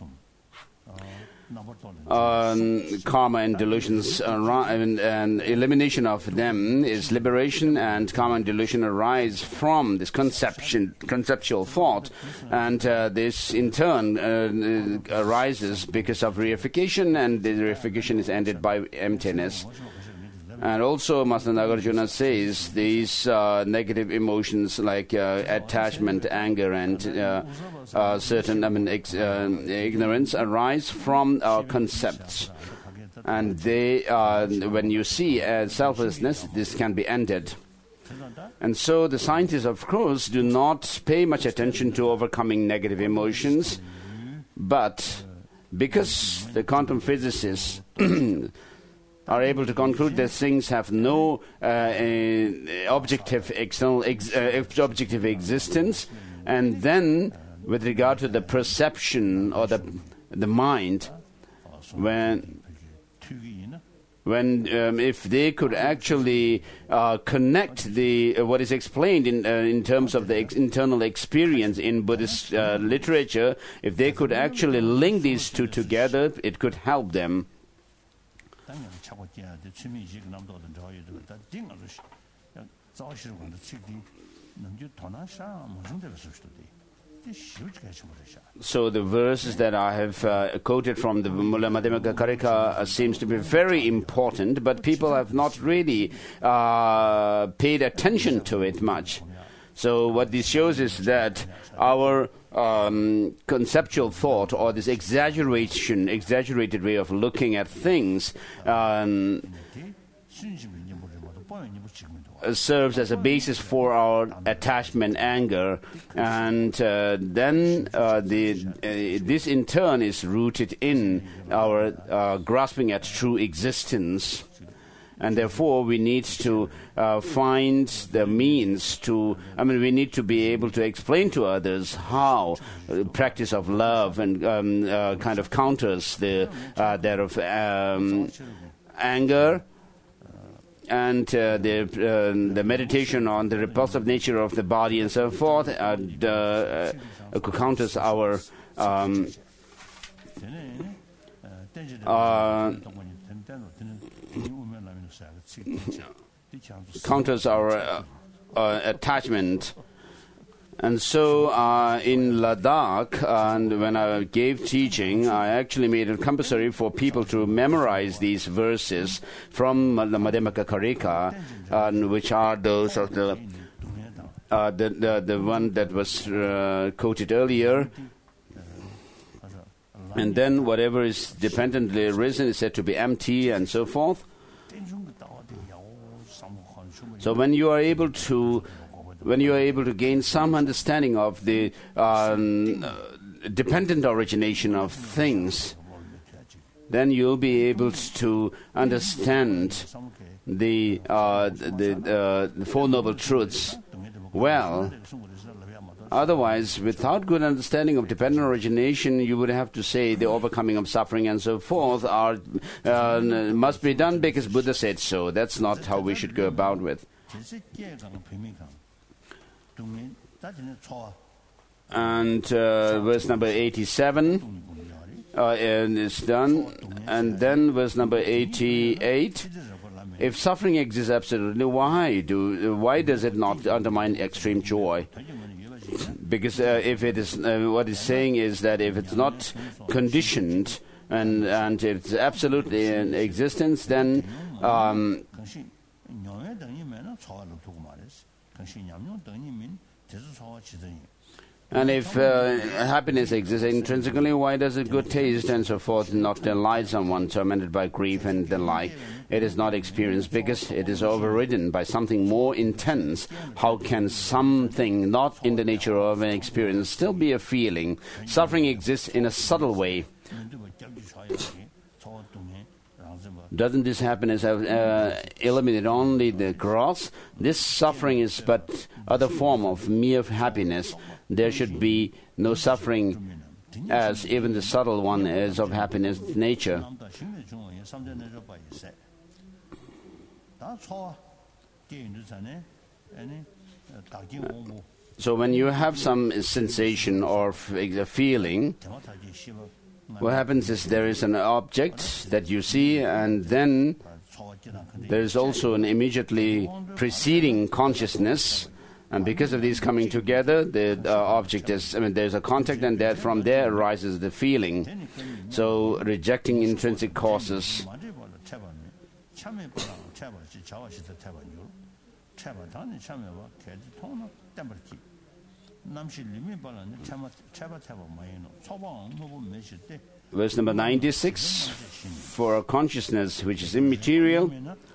Um, karma and delusions uh, and, and elimination of them is liberation, and karma and delusion arise from this conception, conceptual thought, and uh, this in turn uh, arises because of reification, and the reification is ended by emptiness. And also, Master Nagarjuna says these uh, negative emotions like uh, attachment, anger, and uh, uh, certain I mean, ex- uh, ignorance arise from our concepts. And they, uh, when you see uh, selflessness, this can be ended. And so the scientists, of course, do not pay much attention to overcoming negative emotions, but because the quantum physicists are able to conclude that things have no uh, uh, objective external ex- uh, objective existence, and then with regard to the perception or the the mind, when when um, if they could actually uh, connect the uh, what is explained in uh, in terms of the ex- internal experience in Buddhist uh, literature, if they could actually link these two together, it could help them. So the verses that I have uh, quoted from the Mula Madhyamaka Karika uh, seems to be very important, but people have not really uh, paid attention to it much. So what this shows is that our um, conceptual thought, or this exaggeration, exaggerated way of looking at things, um, serves as a basis for our attachment, anger, and uh, then uh, the, uh, this in turn is rooted in our uh, grasping at true existence. And therefore, we need to uh, find the means to, I mean, we need to be able to explain to others how uh, practice of love and um, uh, kind of counters the uh, that of um, anger, and uh, the uh, the meditation on the repulsive nature of the body and so forth, and, uh, uh, counters our um, uh, counters our uh, uh, attachment. And so uh, in Ladakh, and when I gave teaching, I actually made it compulsory for people to memorize these verses from the Madhyamaka Karika, uh, which are those of the, uh, the, the, the one that was uh, quoted earlier. And then whatever is dependently arisen is said to be empty and so forth. So when you are able to when you are able to gain some understanding of the um, uh, dependent origination of things, then you'll be able to understand the uh, the, uh, the Four Noble Truths well. Otherwise, without good understanding of dependent origination, you would have to say the overcoming of suffering and so forth are uh, must be done because Buddha said so. That's not how we should go about with. And uh, verse number eighty-seven uh, is done. And then verse number eighty-eight. If suffering exists absolutely, why do why does it not undermine extreme joy? Because uh, if it is, uh, what it's saying is that if it's not conditioned and and it's absolutely in existence, then um, and if uh, happiness exists intrinsically, why does it good taste and so forth not delight someone tormented by grief and the like? It is not experienced because it is overridden by something more intense. How can something not in the nature of an experience still be a feeling? Suffering exists in a subtle way. Doesn't this happiness have uh, eliminated only the gross? This suffering is but other form of mere happiness. There should be no suffering, as even the subtle one is of happiness nature. So when you have some sensation or a feeling, what happens is there is an object that you see, and then there is also an immediately preceding consciousness. And because of these coming together, the uh, object is, I mean, there's a contact, and that from there arises the feeling. So rejecting intrinsic causes Verse number ninety-six, for a consciousness which is immaterial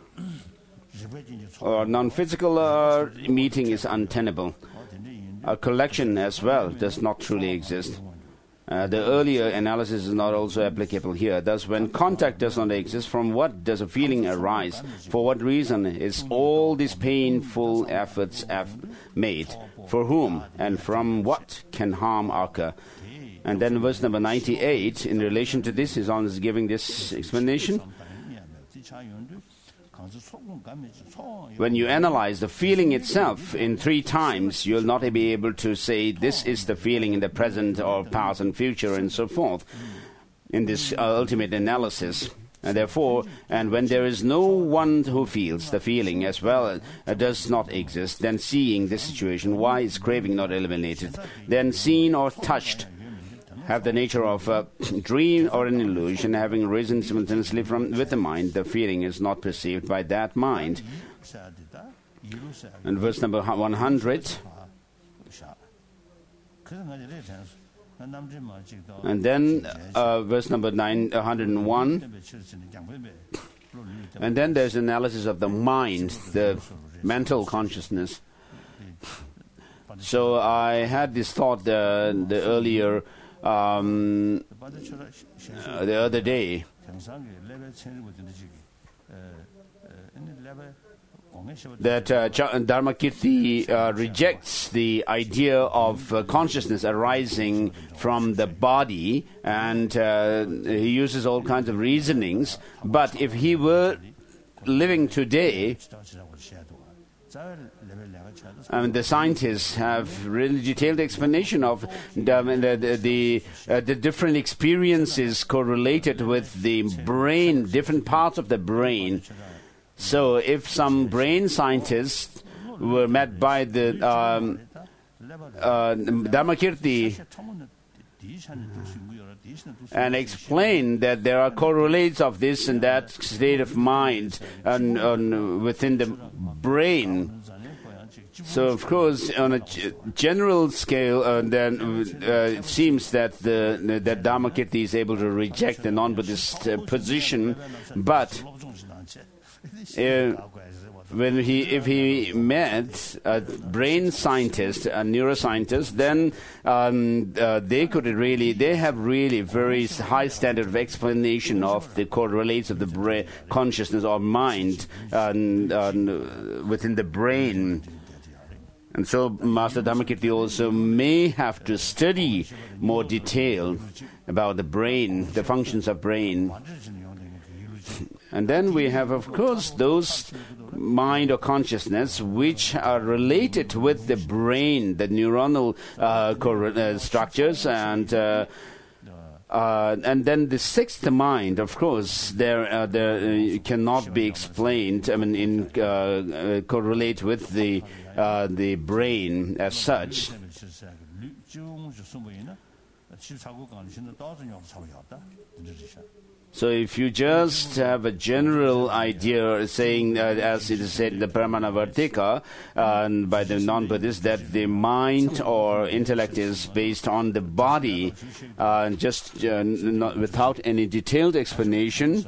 or non-physical uh, meeting is untenable. A collection as well does not truly exist. Uh, the earlier analysis is not also applicable here. Thus, when contact does not exist, from what does a feeling arise? For what reason is all these painful efforts made? For whom and from what can harm occur? And then verse number ninety-eight, in relation to this, is on is giving this explanation. When you analyze the feeling itself in three times, you'll not be able to say this is the feeling in the present or past and future and so forth in this uh, ultimate analysis. And therefore, and when there is no one who feels the feeling as well uh, does not exist, then seeing this situation, why is craving not eliminated? Then seen or touched have the nature of a dream or an illusion, having arisen simultaneously from with the mind, the feeling is not perceived by that mind. And verse number one hundred. And then uh, verse number nine, one hundred one. And then there's analysis of the mind, the mental consciousness. So I had this thought uh, the earlier Um, uh, the other day, that uh, Dharmakirti uh, rejects the idea of uh, consciousness arising from the body, and uh, he uses all kinds of reasonings. But if he were living today, I mean, the scientists have really detailed explanation of the the the, uh, the different experiences correlated with the brain, different parts of the brain. So, if some brain scientists were met by the um, uh, Dharmakirti and explain that there are correlates of this and that state of mind and, and within the brain. So, of course, on a g- general scale, uh, then uh, it seems that the that Dharmakirti is able to reject the non-Buddhist uh, position, but uh, when he, if he met a brain scientist, a neuroscientist, then um, uh, they could really, they have really very high standard of explanation of the correlates of the brain, consciousness or mind uh, uh, within the brain. And so Master Dharmakirti also may have to study more detail about the brain, the functions of brain. And then we have, of course, those mind or consciousness which are related with the brain, the neuronal uh, cor- uh, structures, and uh, uh, and then the sixth mind, of course, there uh, there uh, cannot be explained. I mean, in uh, uh, correlate with the uh, the brain as such. So if you just have a general idea saying, uh, as it is said in the Pramanavartika uh, by the non-Buddhists, that the mind or intellect is based on the body, uh, just uh, not, without any detailed explanation.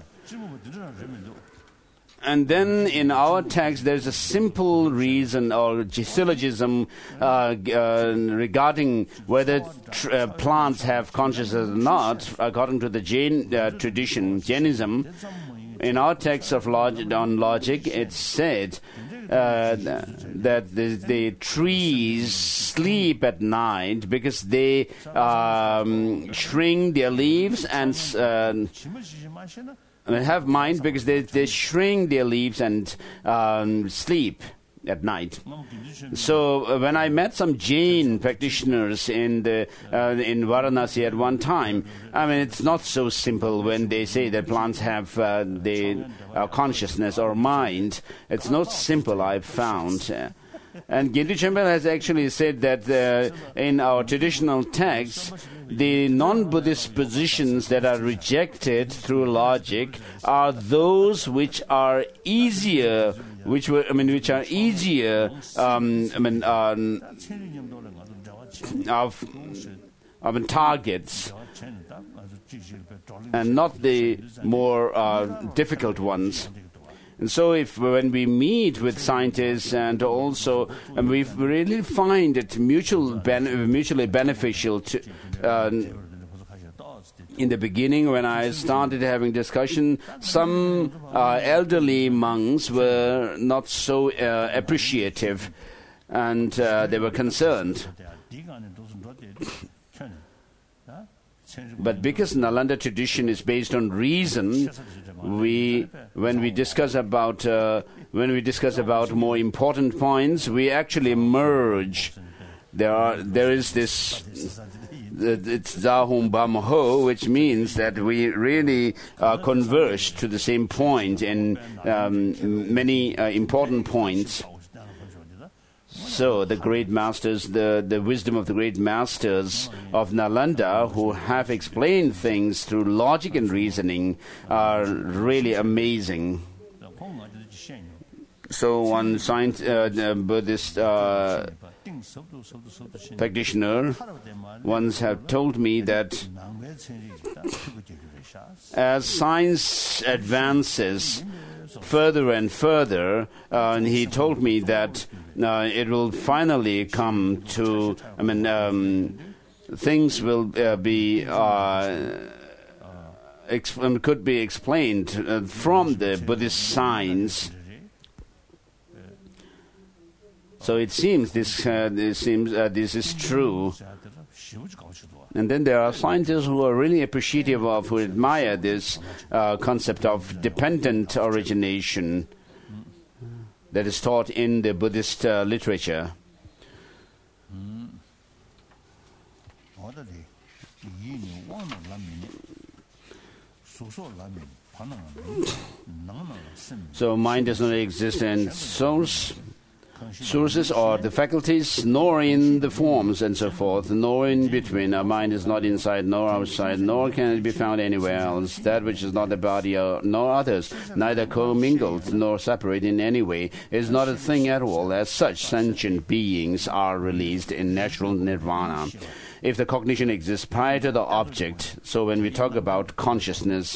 And then in our text, there's a simple reason or syllogism uh, uh, regarding whether tr- uh, plants have consciousness or not, according to the Jain uh, tradition, Jainism. In our text of log- on logic, it's said uh, that the, the trees sleep at night because they um, shrink their leaves and uh, have mind because they, they shrink their leaves and um, sleep at night. So uh, when I met some Jain practitioners in the uh, in Varanasi at one time, I mean, it's not so simple when they say that plants have uh, the uh, consciousness or mind. It's not simple, I've found. Uh, And Gintu Chempa has actually said that uh, in our traditional texts, the non-Buddhist positions that are rejected through logic are those which are easier, which were, I mean, which are easier, um, I mean, uh, of, of targets, and not the more uh, difficult ones. And so if when we meet with scientists and also and we really find it mutual ben- mutually beneficial to, uh, in the beginning when I started having discussion, some uh, elderly monks were not so uh, appreciative, and uh, they were concerned. But because Nalanda tradition is based on reason, we, when we discuss about uh, when we discuss about more important points, we actually merge. There are there is this. It's Zahum Bamho, which means that we really uh, converge to the same point in um, many uh, important points. So the great masters, the, the wisdom of the great masters of Nalanda, who have explained things through logic and reasoning, are really amazing. So one science, uh, Buddhist uh, practitioner once have told me that as science advances further and further, uh, and he told me that uh, it will finally come to, I mean, um, things will uh, be, uh, exp- could be explained uh, from the Buddhist science. So it seems this, uh, this seems uh, this is true. And then there are scientists who are really appreciative of, who admire this uh, concept of dependent origination that is taught in the Buddhist uh, literature. So mind does not exist in source. Sources or the faculties, nor in the forms and so forth, nor in between. Our mind is not inside nor outside, nor can it be found anywhere else. That which is not the body or, nor others, neither commingled nor separate in any way, is not a thing at all. As such, sentient beings are released in natural nirvana. If the cognition exists prior to the object, so when we talk about consciousness,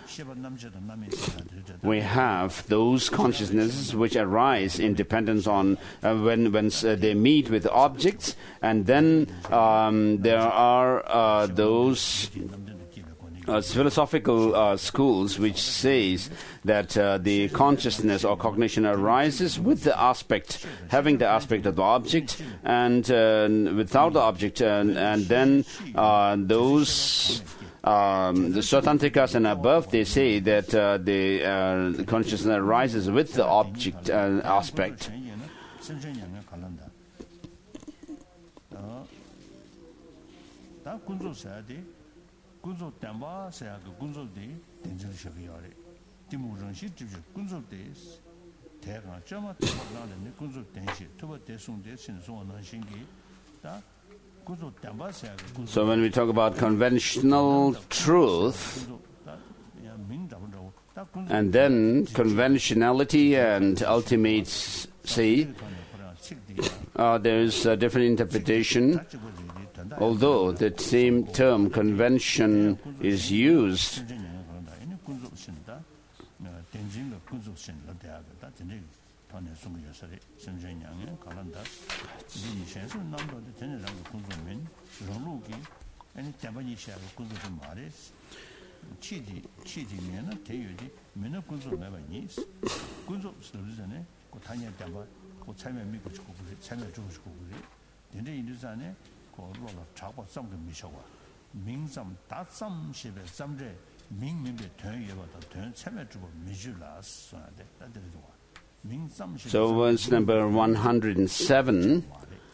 we have those consciousnesses which arise in dependence on uh, when when uh, they meet with objects, and then um, there are uh, those uh, philosophical uh, schools which says that uh, the consciousness or cognition arises with the aspect, having the aspect of the object, and uh, without the object, and, and then uh, those. Um, the Sotantrikas and above, they say that uh, the, uh, the consciousness arises with the object uh, aspect. So when we talk about conventional truth, and then conventionality and ultimacy, uh, there is a different interpretation. Although the same term convention is used, so verse number one hundred seven.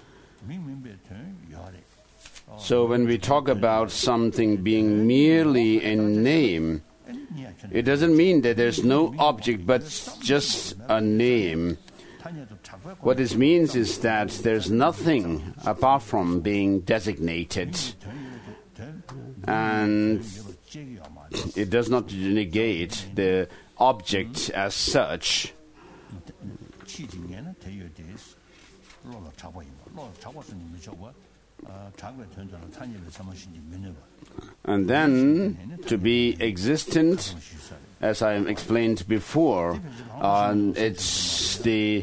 So when we talk about something being merely in name, it doesn't mean that there's no object but just a name. What this means is that there's nothing apart from being designated, and it does not negate the object as such. And then, to be existent, as I explained before, uh, it's the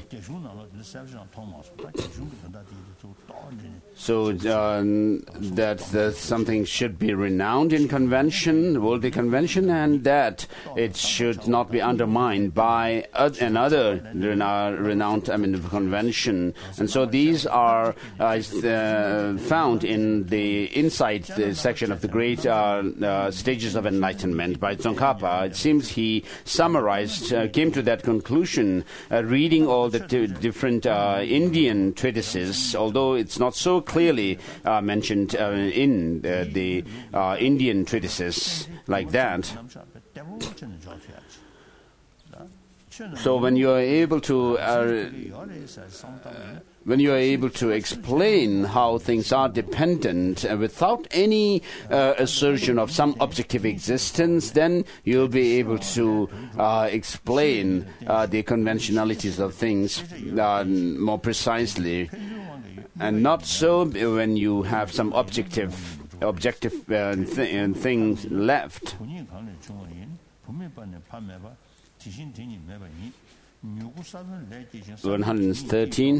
so uh, that, that something should be renowned in convention, worldly convention, and that it should not be undermined by another rena- renowned, I mean, convention. And so these are uh, uh, found in the inside the section of the great uh, uh, stages of enlightenment by Tsongkhapa. It seems he summarized, uh, came to that conclusion, uh, reading all the t- different uh, Indian treatises, although it's not so clearly uh, mentioned uh, in uh, the uh, Indian treatises like that. So when you are able to uh, uh, when you are able to explain how things are dependent uh, without any uh, assertion of some objective existence, then you'll be able to uh, explain uh, the conventionalities of things uh, more precisely, and not so when you have some objective objective uh, th- things left. one hundred thirteen.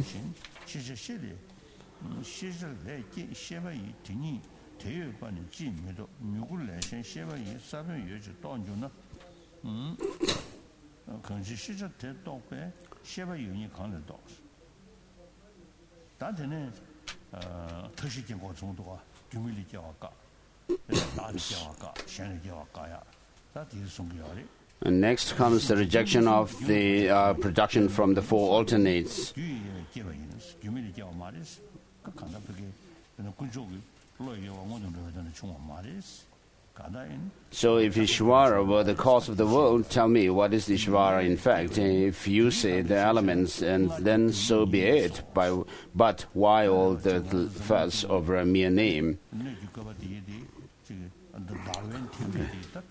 And next comes the rejection of the uh, production from the four alternates. So if Ishvara were the cause of the world, tell me, what is Ishvara in fact? If you say the elements, and then so be it. By, but why all the fuss over a mere name? Okay.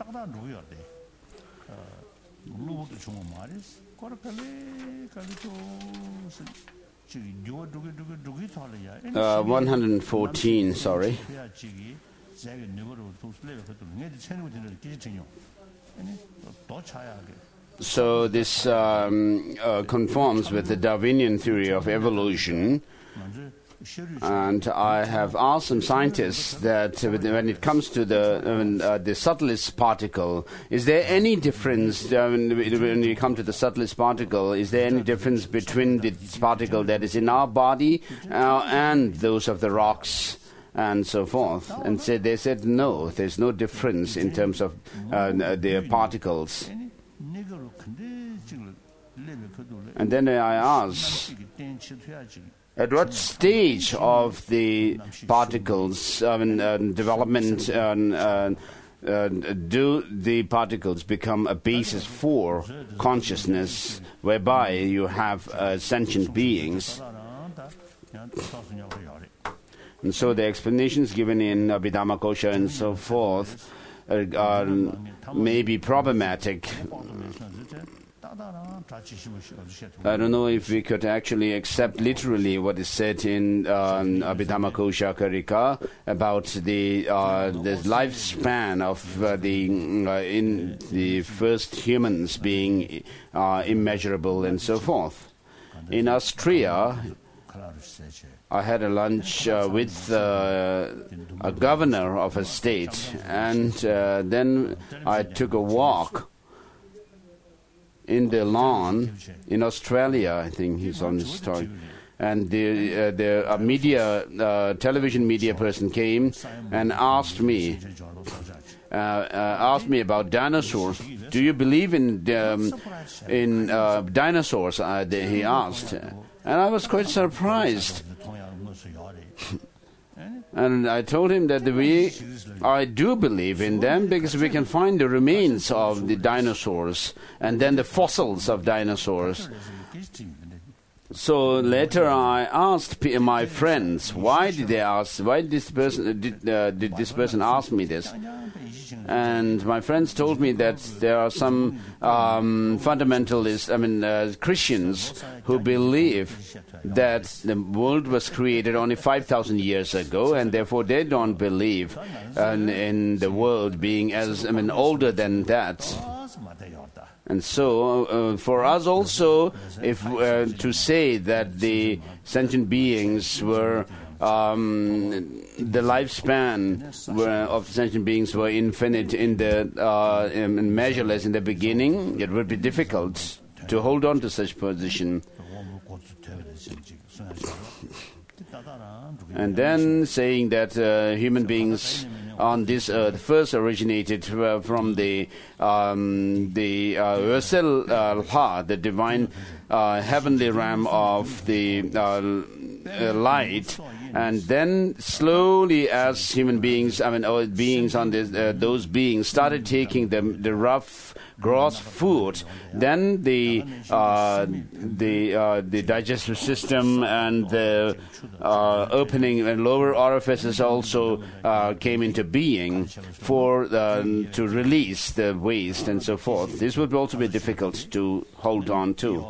Uh, one hundred fourteen, sorry. So this um, uh, conforms with the Darwinian theory of evolution. And I have asked some scientists that when it comes to the uh, the subtlest particle, is there any difference uh, when you come to the subtlest particle? Is there any difference between the particle that is in our body uh, and those of the rocks and so forth? And so they said no, there's no difference in terms of uh, their particles. And then I asked, at what stage of the particles uh, uh, development uh, uh, uh, do the particles become a basis for consciousness, whereby you have uh, sentient beings? And so the explanations given in Abhidhammakosha and so forth uh, are, may be problematic. I don't know if we could actually accept literally what is said in um, Abhidhammakosha Karika about the uh, the lifespan of uh, the uh, in the first humans being uh, immeasurable and so forth. In Austria, I had a lunch uh, with uh, a governor of a state, and uh, then I took a walk in the lawn in Australia. I think he's on the story. And the uh, the uh, media, uh, television media person came and asked me, uh, uh, asked me about dinosaurs. Do you believe in um, in uh, dinosaurs? Uh, the, he asked, and I was quite surprised. And I told him that we, I do believe in them because we can find the remains of the dinosaurs and then the fossils of dinosaurs. So later I asked p- my friends, why did they ask, why did this person, did, uh, did this person ask me this? And my friends told me that there are some um, fundamentalists, I mean uh, Christians, who believe that the world was created only five thousand years ago, and therefore they don't believe uh, in the world being as, I mean, older than that. And so, uh, for us also, if uh, to say that the sentient beings were, um, the lifespan were, of sentient beings were infinite in the, uh, in measureless in the beginning, it would be difficult to hold on to such position. And then saying that uh, human beings on this earth first originated uh, from the um, the uh, Ursel uh, the divine uh, heavenly realm of the uh, uh, light, and then slowly, as human beings, I mean, uh, beings on this, uh, those beings started taking the the rough, gross food, then the uh, the uh, the digestive system and the uh, opening and lower orifices also uh, came into being for uh, to release the waste and so forth. This would also be difficult to hold on to.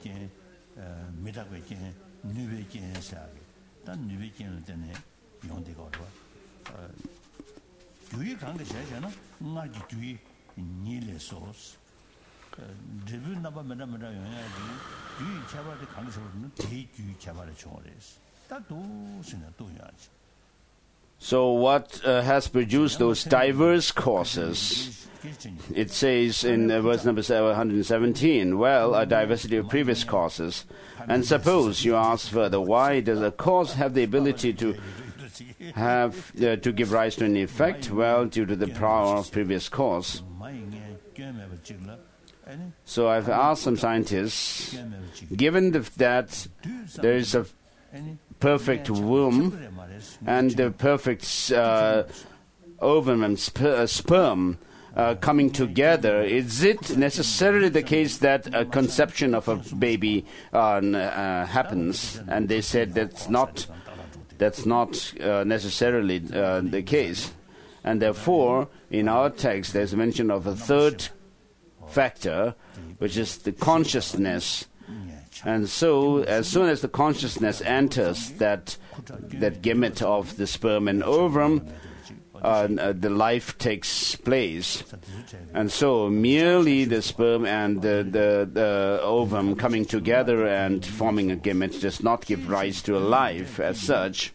So what uh, has produced those diverse causes? It says in uh, verse number one hundred seventeen, well, a diversity of previous causes. And suppose you ask further, why does a cause have the ability to have uh, to give rise to an effect? Well, due to the power of previous cause. So I've asked some scientists, given the, that there is a perfect womb and the perfect uh, ovum and sp- uh, sperm uh, coming together, is it necessarily the case that a conception of a baby uh, uh, happens? And they said that's not, that's not uh, necessarily uh, the case. And therefore, in our text, there's mention of a third factor, which is the consciousness. And so, as soon as the consciousness enters that that gamete of the sperm and ovum, uh, uh, the life takes place. And so, merely the sperm and the, the, the ovum coming together and forming a gamete does not give rise to a life as such.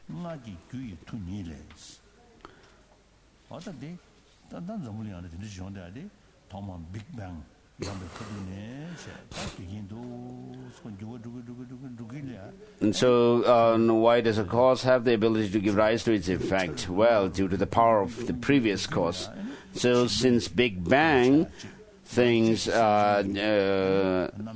And so, uh, why does a cause have the ability to give rise to its effect? Well, due to the power of the previous cause. So, since Big Bang, things uh, uh,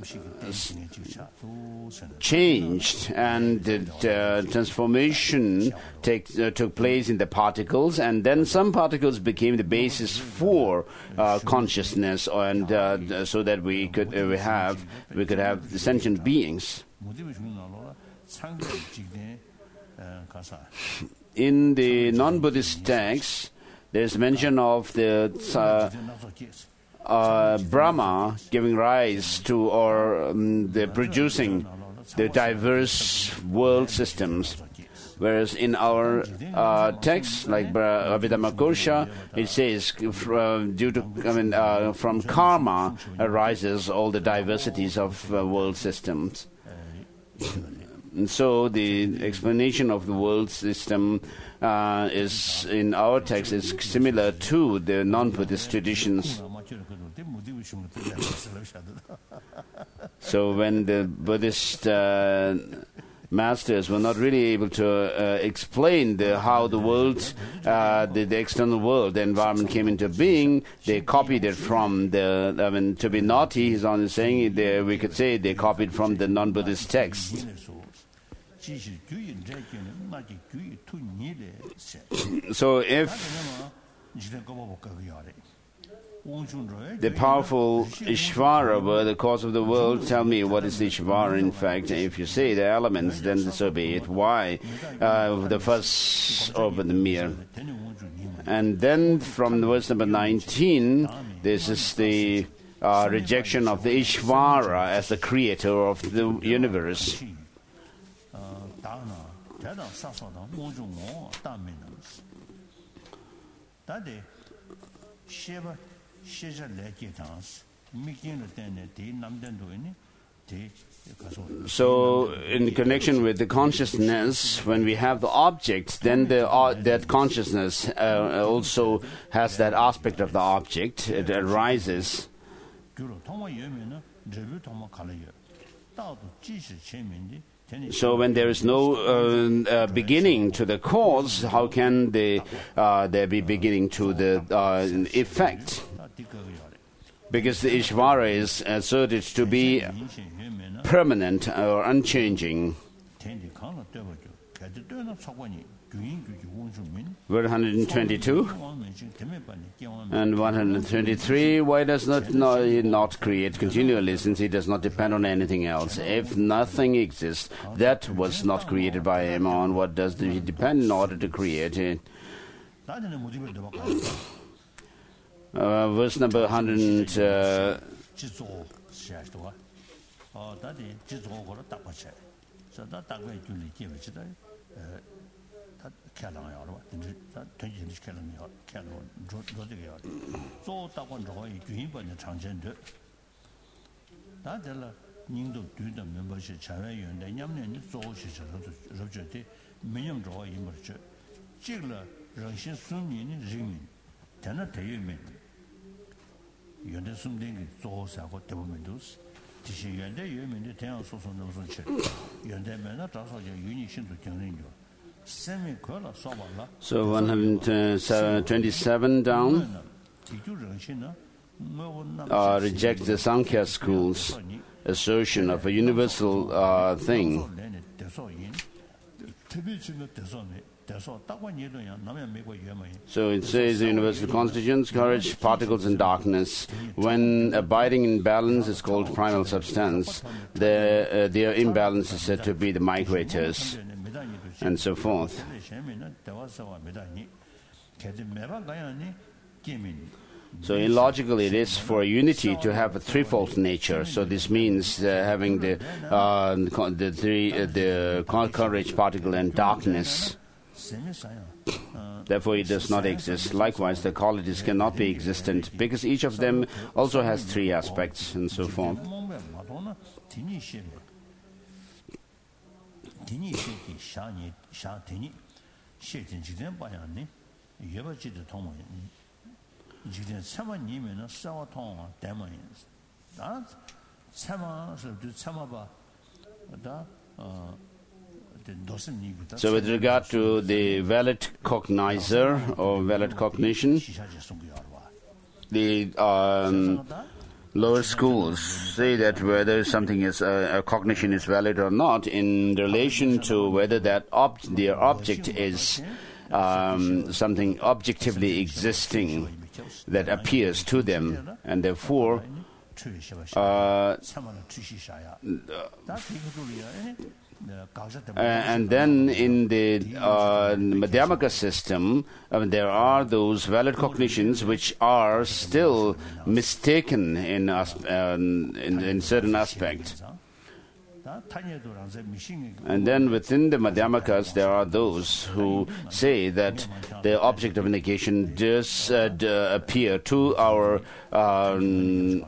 changed, and the uh, transformation take, uh, took place in the particles, and then some particles became the basis for uh, consciousness, and uh, so that we could uh, we have we could have the sentient beings. In the non-Buddhist texts, there's mention of the uh, Uh, Brahma giving rise to, or um, the producing the diverse world systems, whereas in our uh, texts, like Abhidhammakosha, it says uh, due to I mean uh, from karma arises all the diversities of uh, world systems. And so the explanation of the world system uh, is in our text is similar to the non-Buddhist traditions. So when the Buddhist uh, masters were not really able to uh, explain the, how the world, uh, the, the external world, the environment came into being, they copied it from the, I mean, to be naughty, he's only saying, they, we could say they copied from the non-Buddhist text. So if the powerful Ishvara were the cause of the world. Tell me, what is the Ishvara in fact? If you say the elements, then so be it. Why? Uh, the first over the mere. And then from verse number nineteen, this is the uh, rejection of the Ishvara as the creator of the universe. So, in connection with the consciousness, when we have the object, then the, uh, that consciousness uh, also has that aspect of the object. It arises. So, when there is no uh, uh, beginning to the cause, how can they, uh, there be beginning to the uh, effect? Because the Ishvara is asserted to be permanent or unchanging. Verse one hundred twenty-two and one hundred twenty-three, why does not, not not create continually, since he does not depend on anything else? If nothing exists that was not created by him, on what does he depend in order to create it? Uh, verse number one hundred uh, so one hundred twenty-seven down uh, rejects the Sankhya school's assertion of a universal uh, thing. So it says the universal constituents, courage, particles and darkness. When abiding in balance is called primal substance, their, uh, their imbalance is said to be the migrators, and so forth. So illogically it is for unity to have a threefold nature. So this means uh, having the uh, the three uh, the courage, particle and darkness. Therefore it does not exist. Likewise the qualities cannot be existent, because each of them also has three aspects, and so forth. So with regard to the valid cognizer or valid cognition, the um, lower schools say that whether something is uh, a cognition is valid or not in relation to whether that ob- their object is um, something objectively existing that appears to them, and therefore uh, Uh, and then in the uh, Madhyamaka system, uh, there are those valid cognitions which are still mistaken in, as- uh, in, in certain aspects. And then within the Madhyamakas, there are those who say that the object of negation does uh, d- appear to our um,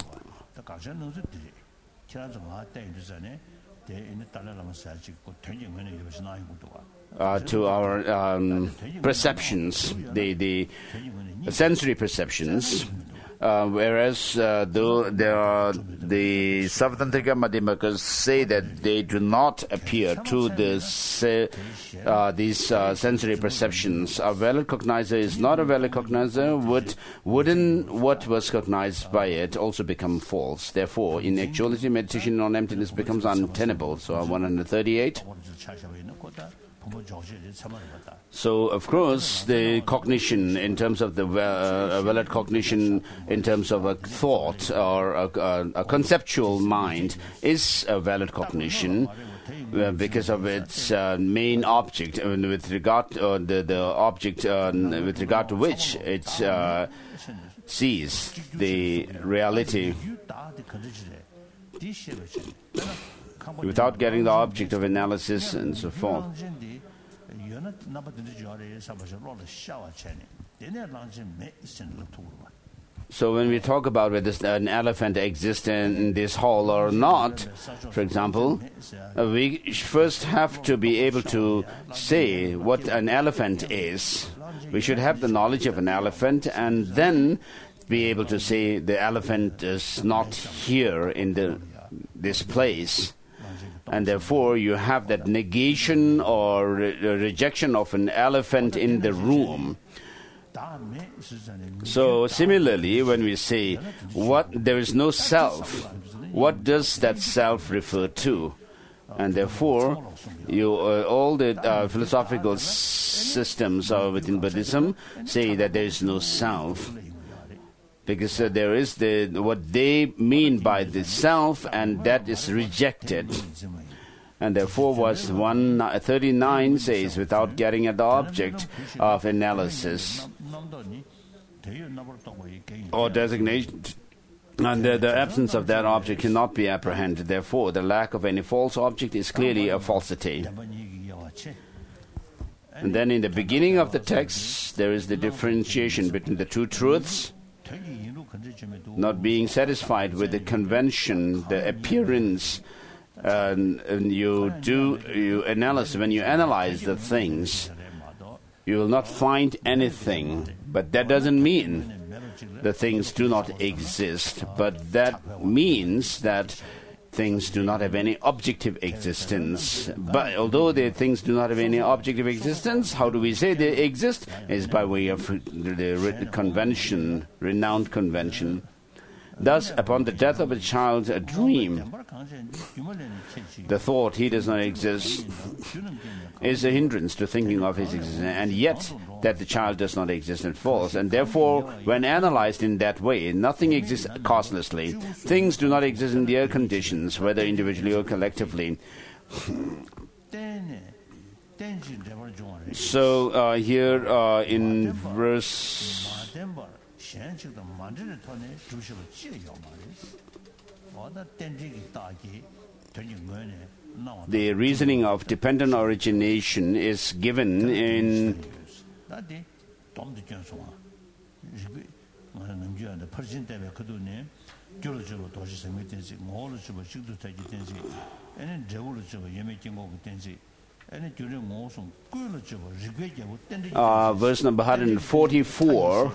Uh, to our um, perceptions, the, the sensory perceptions, uh, whereas uh, though there are the Sarvatantrika Madhyamakas say that they do not appear to this, uh, these uh, sensory perceptions. A valid cognizer is not a valid cognizer. Would, wouldn't what was cognized by it also become false? Therefore, in actuality, meditation on emptiness becomes untenable. So one hundred thirty-eight. So, of course, the cognition in terms of the uh, valid cognition in terms of a thought or a, a, a conceptual mind is a valid cognition uh, because of its uh, main object, uh, with regard to uh, the, the object uh, with regard to which it uh, sees the reality. Without getting the object of analysis and so forth. So when we talk about whether an elephant exists in this hall or not, for example, uh, we first have to be able to say what an elephant is. We should have the knowledge of an elephant and then be able to say the elephant is not here in the, this place. And therefore, you have that negation or re- rejection of an elephant in the room. So, similarly, when we say what there is no self, what does that self refer to? And therefore, you, uh, all the uh, philosophical s- systems uh, within Buddhism say that there is no self. Because uh, there is the what they mean by the self, and that is rejected. And therefore, verse one thirty-nine says, without getting at the object of analysis or designation, and the, the absence of that object cannot be apprehended. Therefore, the lack of any false object is clearly a falsity. And then in the beginning of the text, there is the differentiation between the two truths. Not being satisfied with the convention, the appearance, uh, and you do you analyze when you analyze the things, you will not find anything. But that doesn't mean the things do not exist. But that means that things do not have any objective existence. But although the things do not have any objective existence, how do we say they exist? Is by way of the convention, renowned convention. Thus, upon the death of a child, a dream, the thought he does not exist is a hindrance to thinking of his existence, and yet that the child does not exist is false. And therefore, when analyzed in that way, nothing exists causelessly. Things do not exist in their conditions, whether individually or collectively. So uh, here uh, in verse the reasoning of dependent origination is given in uh, verse number one hundred forty-four.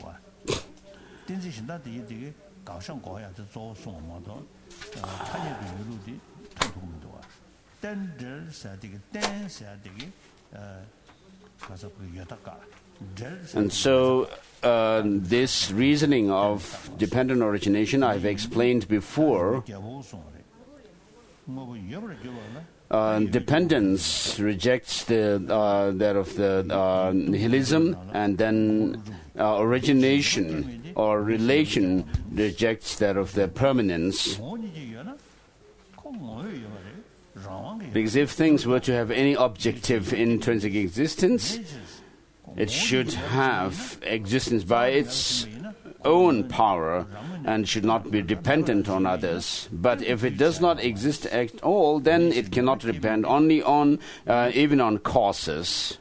And so uh, this reasoning of dependent origination I've explained before. Uh, dependence rejects the uh, that of the uh, nihilism, and then uh, origination or relation rejects that of the permanence. Because if things were to have any objective intrinsic existence, it should have existence by its own power and should not be dependent on others. But if it does not exist at all, then it cannot depend only on, uh, even on causes.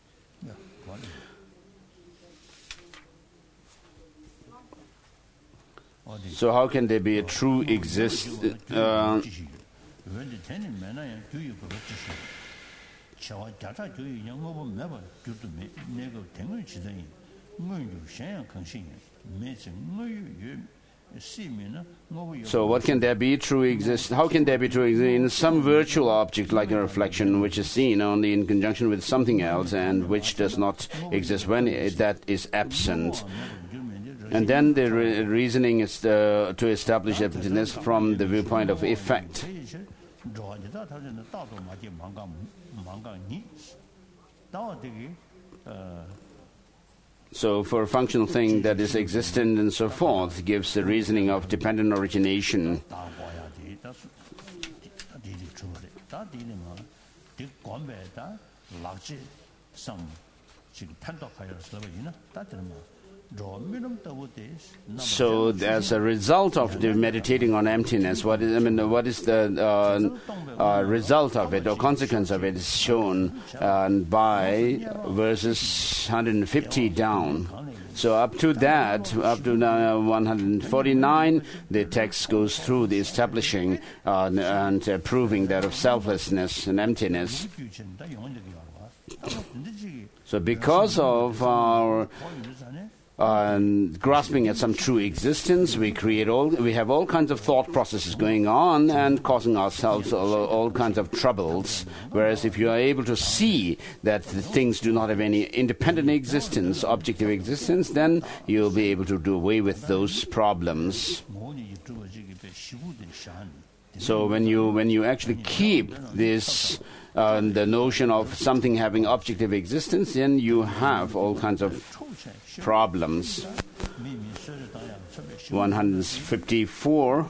So how can there be a true exist? Uh, So what can there be true exist? How can there be true exist in some virtual object like a reflection, which is seen only in conjunction with something else and which does not exist when it, that is absent? And then the re- reasoning is uh, to establish emptiness from the viewpoint of effect. So for a functional thing that is existent and so forth, gives the reasoning of dependent origination. So, as a result of the meditating on emptiness, what is I mean, what is the uh, uh, result of it or consequence of it is shown uh, by verses one hundred fifty down. So up to that, up to uh, one hundred forty-nine, the text goes through the establishing uh, and uh, proving that of selflessness and emptiness. So because of our Uh, grasping at some true existence, we create all, we have all kinds of thought processes going on and causing ourselves all, all kinds of troubles. Whereas if you are able to see that the things do not have any independent existence, objective existence, then you'll be able to do away with those problems. So when you when you actually keep this uh, the notion of something having objective existence, then you have all kinds of problems. one hundred fifty-four.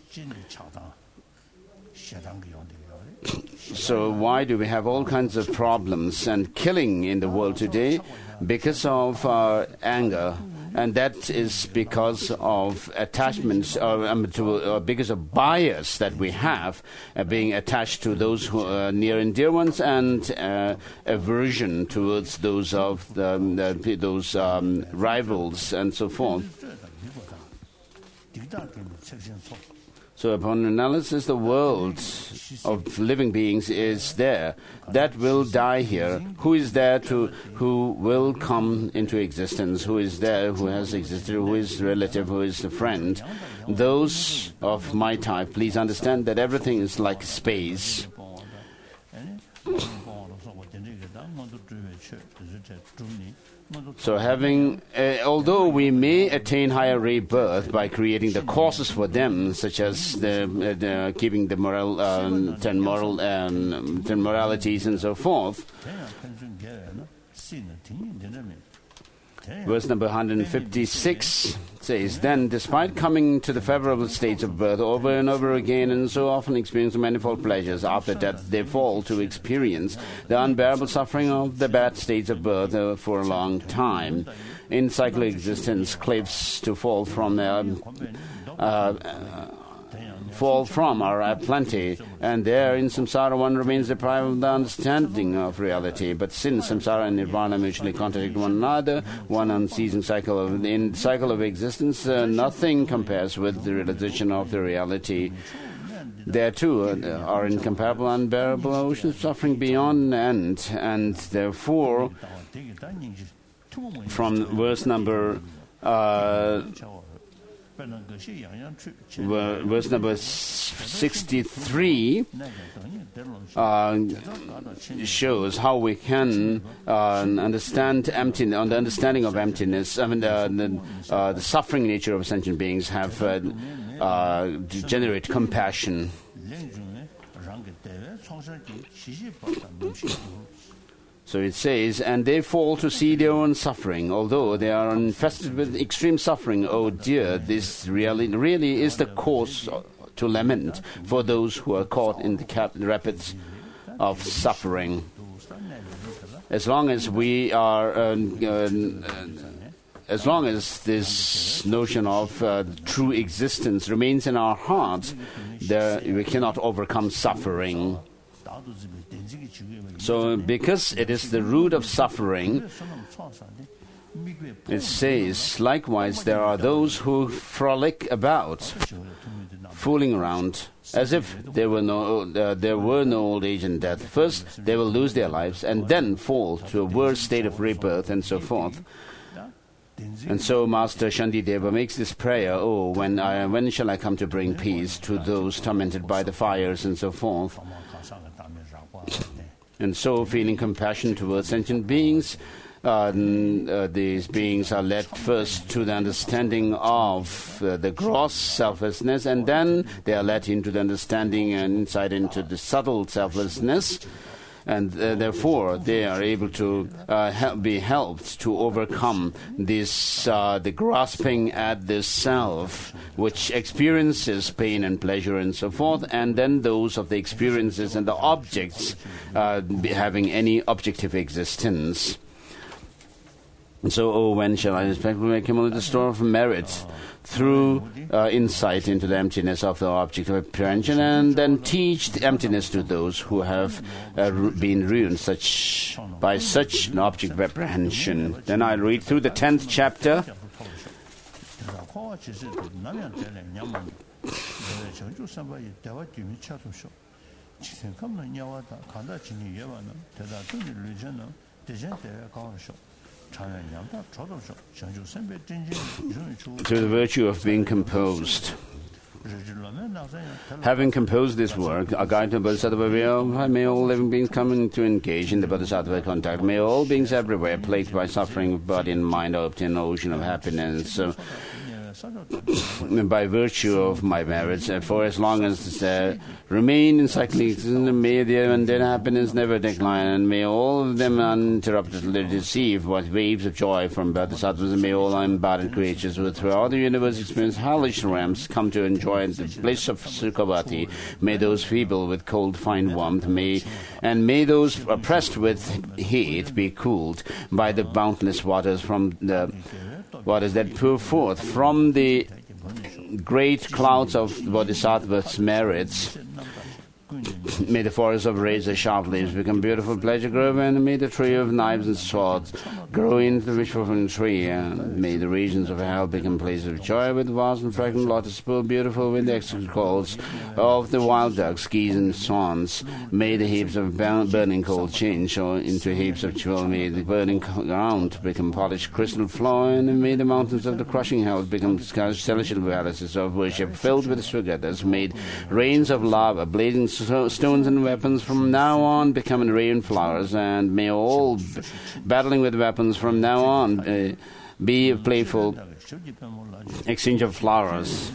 So why do we have all kinds of problems and killing in the world today? Because of uh, anger. And that is because of attachments, uh, um, to, uh, because of bias that we have, uh, being attached to those who are near and dear ones, and uh, aversion towards those of the, the, those um, rivals and so forth. So upon analysis, the world of living beings is there. That will die here. Who is there to, who will come into existence? Who is there, who has existed, who is relative, who is a friend? Those of my type, please understand that everything is like space. So having, uh, although we may attain higher rebirth by creating the causes for them, such as the, uh, the keeping the moral, um, ten moral, um, ten moralities and so forth. Verse number one hundred fifty-six says, "Then, despite coming to the favorable states of birth over and over again and so often experiencing manifold pleasures, after death they fall to experience the unbearable suffering of the bad states of birth uh, for a long time. In cyclic existence, cliffs to fall from uh, uh, uh, fall from are at plenty, and there in samsara one remains deprived of the understanding of reality. But since samsara and nirvana mutually contradict one another, one unceasing cycle of in cycle of existence, uh, nothing compares with the realization of the reality. There too uh, are incomparable, unbearable oceans suffering beyond end, and therefore, from verse number uh, verse number sixty-three uh, shows how we can uh, understand emptiness, on the understanding of emptiness. I mean, the, the, uh, the suffering nature of sentient beings have uh, uh, generate compassion. So it says, "And they fall to see their own suffering, although they are infested with extreme suffering. Oh dear, this really, really is the cause to lament for those who are caught in the cap- rapids of suffering." As long as we are, uh, uh, as long as this notion of uh, true existence remains in our hearts, there, we cannot overcome suffering. So, because it is the root of suffering, it says, "Likewise, there are those who frolic about, fooling around, as if there were no uh, there were no old age and death. First, they will lose their lives, and then fall to a worse state of rebirth, and so forth." And so Master Shantideva makes this prayer, "Oh, when I, when shall I come to bring peace to those tormented by the fires," and so forth. And so, feeling compassion towards sentient beings, uh, uh, these beings are led first to the understanding of uh, the gross selflessness, and then they are led into the understanding and insight into the subtle selflessness. And uh, therefore, they are able to uh, help, be helped to overcome this, uh, the grasping at the self, which experiences pain and pleasure and so forth, and then those of the experiences and the objects uh, having any objective existence. So, oh, when shall I respectfully make him only the store of merit through uh, insight into the emptiness of the object of apprehension, and then teach the emptiness to those who have uh, ru- been ruined such by such an object of apprehension. Then I'll read through the tenth chapter. To the virtue of being composed. Having composed this work, a guide to Bodhisattva will, may all living beings come to engage in the Bodhisattva contact. May all beings everywhere, plagued by suffering of body and mind, obtain an ocean of happiness. So, by virtue of my merits, uh, for as long as uh, remain in cycling, may their mundane happiness never decline, and may all of them uninterruptedly receive what waves of joy from bodhisattvas, and may all embodied creatures who throughout the universe experience hellish realms come to enjoy the bliss of Sukhavati. May those feeble with cold find warmth, may and may those oppressed with heat be cooled by the boundless waters from the waters that pour forth from the great clouds of Bodhisattva's merits. May the forest of razor sharp leaves become beautiful pleasure grove, and may the tree of knives and swords grow into the wish-fulfilling tree, and may the regions of hell become places of joy with vast and fragrant lotus pool, beautiful with the exquisite calls of the wild ducks, geese, and swans. May the heaps of burning coal change into heaps of jewel. May the burning ground become polished crystal floor, and may the mountains of the crushing hell become celestial palaces of worship filled with sugatas. May rains of lava, blazing stones and weapons from now on become rain flowers, and may all b- battling with weapons from now on uh, be a playful exchange of flowers.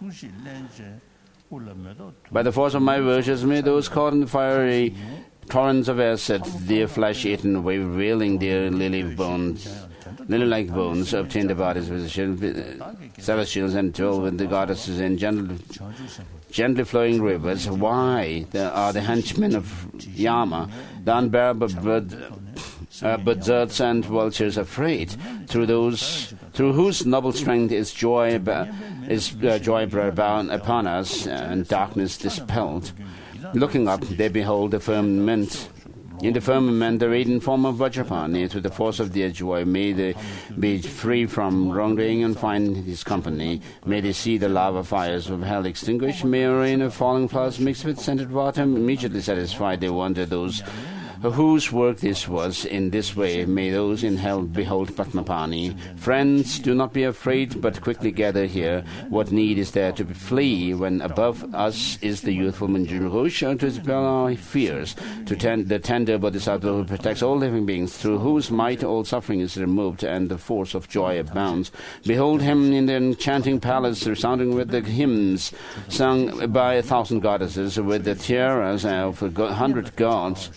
By the force of my virtues, may those caught in the fiery torrents of acid, their flesh eaten away, revealing their lily bones, lily-like bones, obtain the bodies with the celestials and dwell with the goddesses in gentle, gently flowing rivers. Why there are the henchmen of Yama, the unbearable bird, uh, birds and vultures afraid, through those through whose noble strength is joy ba- is uh, joy bound upon us, and darkness dispelled. Looking up, they behold the firmament. In the firmament, the radiant form of Vajrapani, through the force of their joy, may they be free from wrongdoing and find his company. May they see the lava fires of hell extinguished. May a rain of falling flowers mixed with scented water immediately satisfied they wonder those whose work this was. In this way, may those in hell behold Padmapani. Friends, do not be afraid, but quickly gather here. What need is there to flee when above us is the youthful Manjughosha to dispel our fears, to tend the tender Bodhisattva who protects all living beings, through whose might all suffering is removed and the force of joy abounds. Behold him in the enchanting palace, resounding with the hymns sung by a thousand goddesses, with the tiaras of a hundred gods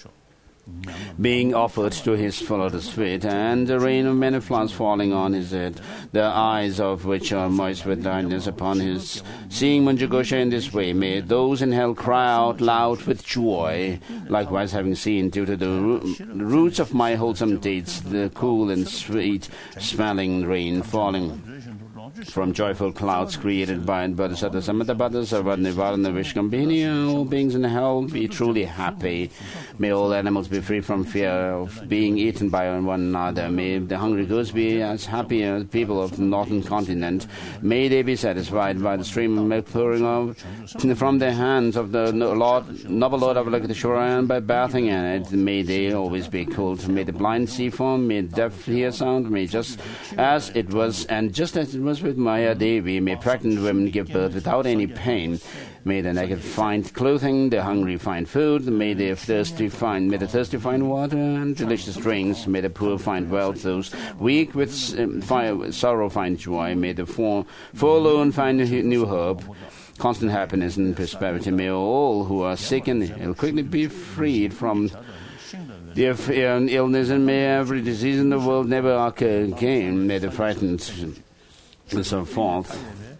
being offered to his lotus feet, and the rain of many flowers falling on his head, the eyes of which are moist with darkness upon his. Seeing Manjughosha in this way, may those in hell cry out loud with joy. Likewise, having seen, due to the, ro- the roots of my wholesome deeds, the cool and sweet smelling rain falling from joyful clouds created by Bodhisattva Samatapata Sarvadnivarana Vishkambhini, all beings in hell be truly happy. May all animals be free from fear of being eaten by one another. May the hungry goose be as happy as people of the northern continent. May they be satisfied by the stream of milk pouring out from the hands of the Lord, noble Lord of Lakshmana, and by bathing in it. May they always be cooled. May the blind see form, may the deaf hear sound. May just as it was, and just as it was with Maya Devi, may pregnant women give birth without any pain. May the naked find clothing, the hungry find food, may the thirsty find, may the thirsty find water and delicious drinks, may the poor find wealth, those weak with um, fire, sorrow find joy, may the for, forlorn find new hope, constant happiness and prosperity. May all who are sick and ill quickly be freed from their fear and illness, and may every disease in the world never occur again. May the frightened and so forth.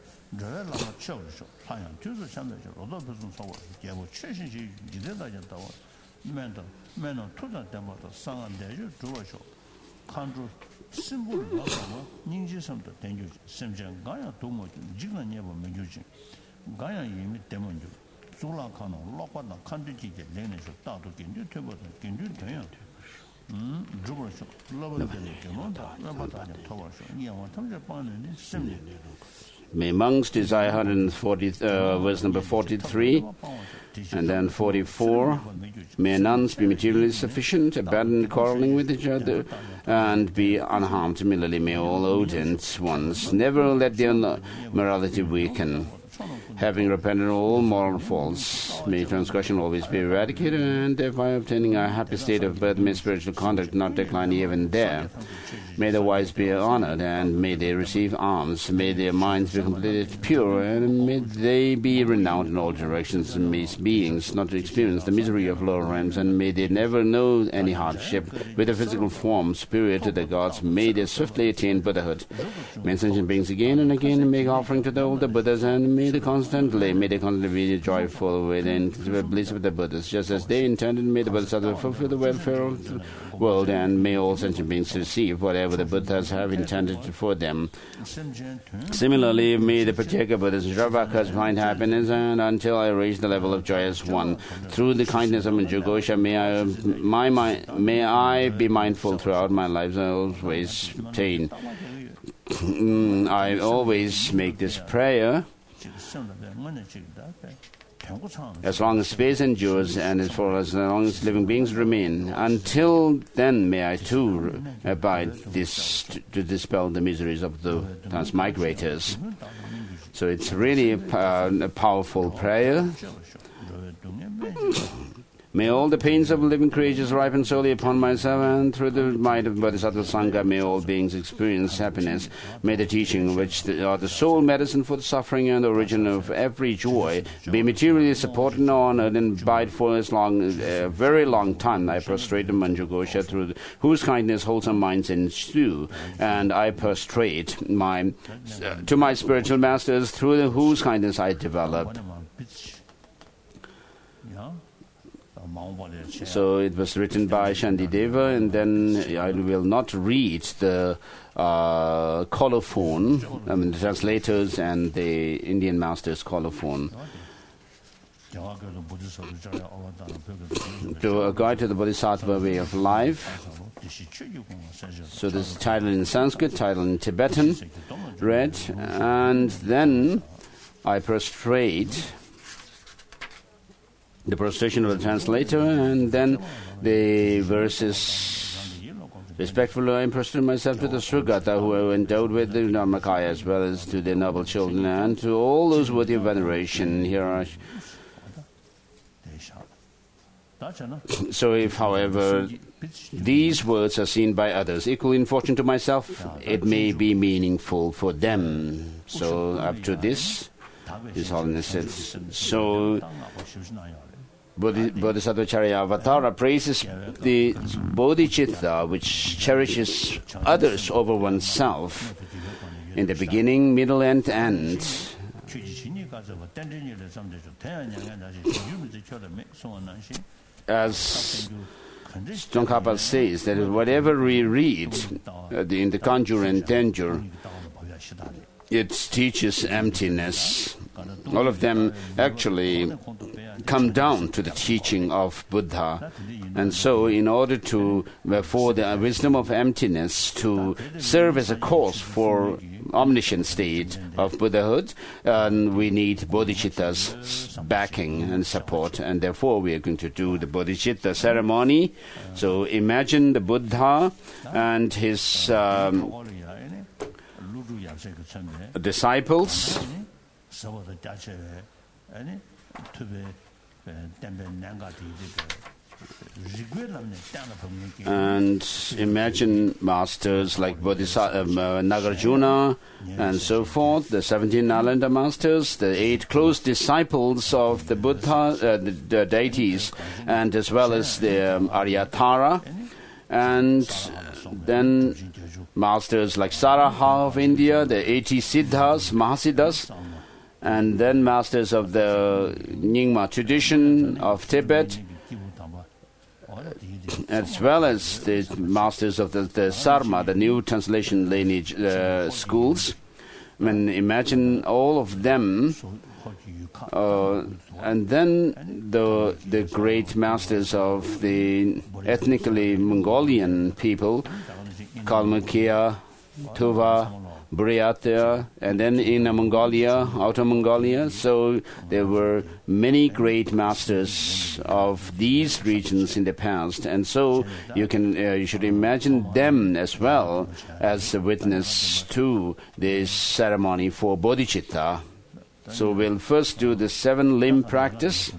May monks desire one hundred forty, uh, verse number forty-three, and then forty-four. May nuns be materially sufficient, abandon quarreling with each other, and be unharmed. Similarly, may all ardent ones never let their morality weaken. Having repented of all moral faults, may transgression always be eradicated, and thereby obtaining a happy state of birth, may spiritual conduct not decline even there. May the wise be honored, and may they receive alms. May their minds be completely pure, and may they be renowned in all directions. May beings not experience the misery of lower realms, and may they never know any hardship with a physical form superior to the gods. May they swiftly attain Buddhahood. May sentient beings again and again make offering to the older Buddhas, and may they constantly, may they constantly be joyful within the bliss of the Buddhas, just as they intended. May the Bodhisattva fulfill the welfare of the world, and may all sentient beings receive whatever the Buddhas have intended for them. Similarly, may the Pratyeka Buddhas and Shravakas find happiness, and until I reach the level of joyous one, through the kindness of Manjughosha, may I, my, my, may I be mindful throughout my life. I always obtain. I always make this prayer. As long as space endures, and as for as long as living beings remain, until then may I too abide this to dispel the miseries of the transmigrators. So it's really a, uh, a powerful prayer. May all the pains of living creatures ripen solely upon myself, and through the might of Bodhisattva Sangha, may all beings experience happiness. May the teaching, which are the sole medicine for the suffering and the origin of every joy, be materially supported and honored, and abide for as long, a very long time. I prostrate to Manjughosha, through the, whose kindness wholesome minds ensue, and I prostrate my uh, to my spiritual masters, through the, whose kindness I develop. So it was written by Shantideva, and then I will not read the uh, colophon, I mean the translators and the Indian master's colophon. To a guide to the Bodhisattva way of life. So this is titled in Sanskrit, titled in Tibetan, read, and then I prostrate. The prostration of the translator, and then the verses. Respectfully, I prostrate myself to the Srugata, who are endowed with the Dharmakaya, as well as to their noble children, and to all those worthy of veneration. Here are. So if, however, these words are seen by others equally unfortunate to myself, it may be meaningful for them. So up to this, His Holiness said. So Bodhisattva Charyavatara praises the bodhicitta, which cherishes others over oneself in the beginning, middle, and end. As Tsongkhapa says, that whatever we read uh, in the Kanjur and Tenjur, it teaches emptiness. All of them actually come down to the teaching of Buddha. And so in order to, for the wisdom of emptiness to serve as a cause for omniscient state of Buddhahood, and we need bodhicitta's backing and support, and therefore we are going to do the bodhicitta ceremony. So imagine the Buddha and his um, disciples And imagine masters like Bodhisattva, um, uh, Nagarjuna and so forth, the seventeen Nalanda masters, the eight close disciples of the Buddha, uh, the, the deities, and as well as the um, Aryatara, and then masters like Saraha of India, the eighty Siddhas, Mahasiddhas, and then masters of the Nyingma tradition of Tibet, as well as the masters of the, the Sarma, the new translation lineage uh, schools. I mean, imagine all of them, uh, and then the the great masters of the ethnically Mongolian people, Kalmykia, Tuva, Buryatia, and then Inner Mongolia, Outer Mongolia. So there were many great masters of these regions in the past, and so you can uh, you should imagine them as well as a witness to this ceremony for bodhicitta. So we'll first do the seven limb practice,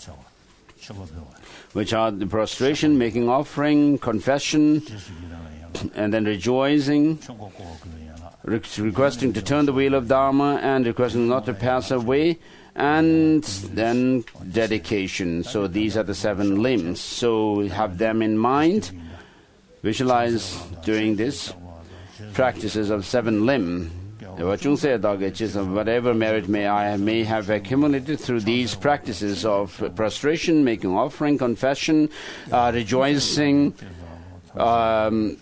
which are the prostration, making offering, confession, and then rejoicing, re- requesting to turn the wheel of Dharma, and requesting not to pass away, and then dedication. So these are the seven limbs. So have them in mind. Visualize doing this practices of seven limb. Whatever merit may I may have accumulated through these practices of prostration, making offering, confession, uh, rejoicing, um,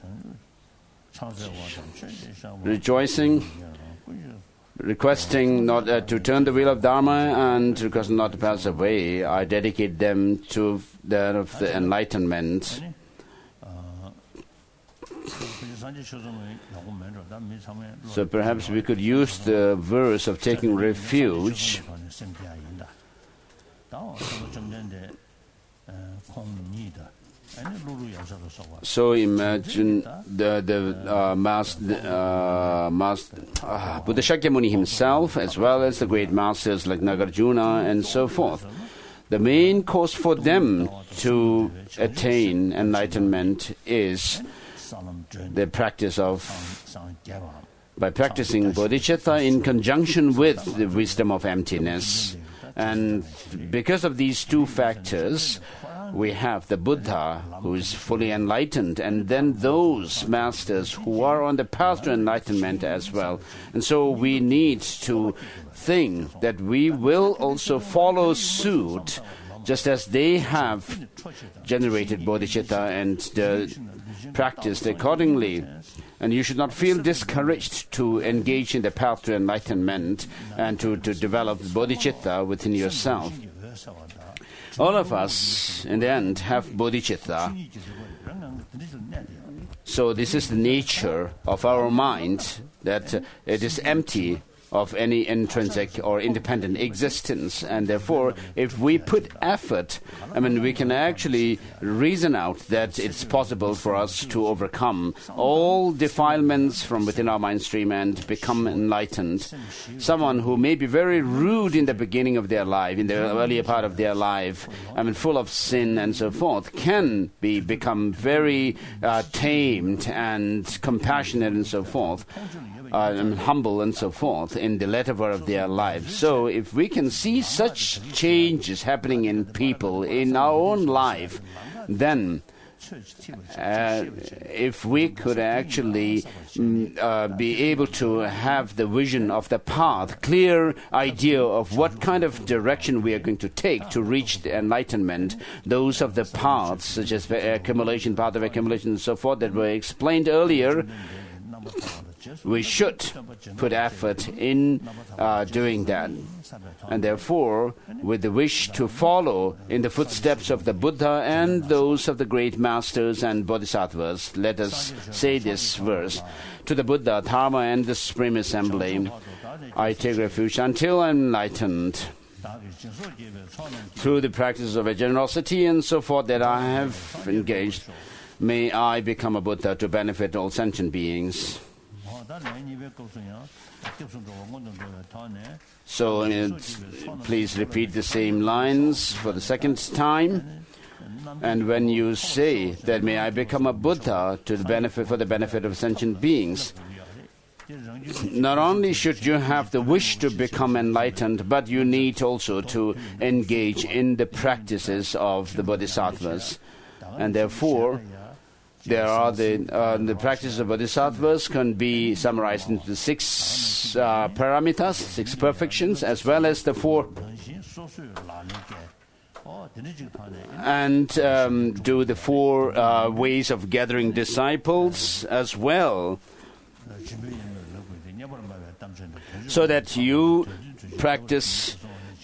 rejoicing, requesting not uh, to turn the wheel of Dharma, and requesting not to pass away, I dedicate them to that of the enlightenment. So perhaps we could use the verse of taking refuge. So imagine the the uh, master, uh, master uh, Buddha Shakyamuni himself, as well as the great masters like Nagarjuna and so forth. The main cause for them to attain enlightenment is the practice of, by practicing bodhicitta in conjunction with the wisdom of emptiness. And because of these two factors, we have the Buddha, who is fully enlightened, and then those masters who are on the path to enlightenment as well. And so we need to think that we will also follow suit, just as they have generated bodhicitta and uh, practiced accordingly. And you should not feel discouraged to engage in the path to enlightenment and to, to develop bodhicitta within yourself. All of us, in the end, have bodhicitta. So this is the nature of our mind, that uh, it is empty of any intrinsic or independent existence, and therefore if we put effort, I mean, we can actually reason out that it's possible for us to overcome all defilements from within our mind stream and become enlightened. Someone who may be very rude in the beginning of their life, in the earlier part of their life, I mean, full of sin and so forth, can be become very uh, tamed and compassionate and so forth. Uh, and humble and so forth in the latter part of their lives. So if we can see such changes happening in people in our own life, then uh, if we could actually mm, uh, be able to have the vision of the path, clear idea of what kind of direction we are going to take to reach the enlightenment, those of the paths, such as the accumulation, path of accumulation and so forth that were explained earlier, we should put effort in uh, doing that. And therefore, with the wish to follow in the footsteps of the Buddha and those of the great masters and bodhisattvas, let us say this verse. To the Buddha, Dharma, and the Supreme Assembly, I take refuge until I am enlightened, through the practice of a generosity and so forth that I have engaged. May I become a Buddha to benefit all sentient beings. So uh, please repeat the same lines for the second time. And when you say that may I become a Buddha to the benefit for the benefit of sentient beings, not only should you have the wish to become enlightened, but you need also to engage in the practices of the bodhisattvas. And therefore, there are the uh, the practices of bodhisattvas can be summarized into six uh, paramitas, six perfections, as well as the four, and um, do the four uh, ways of gathering disciples as well, so that you practice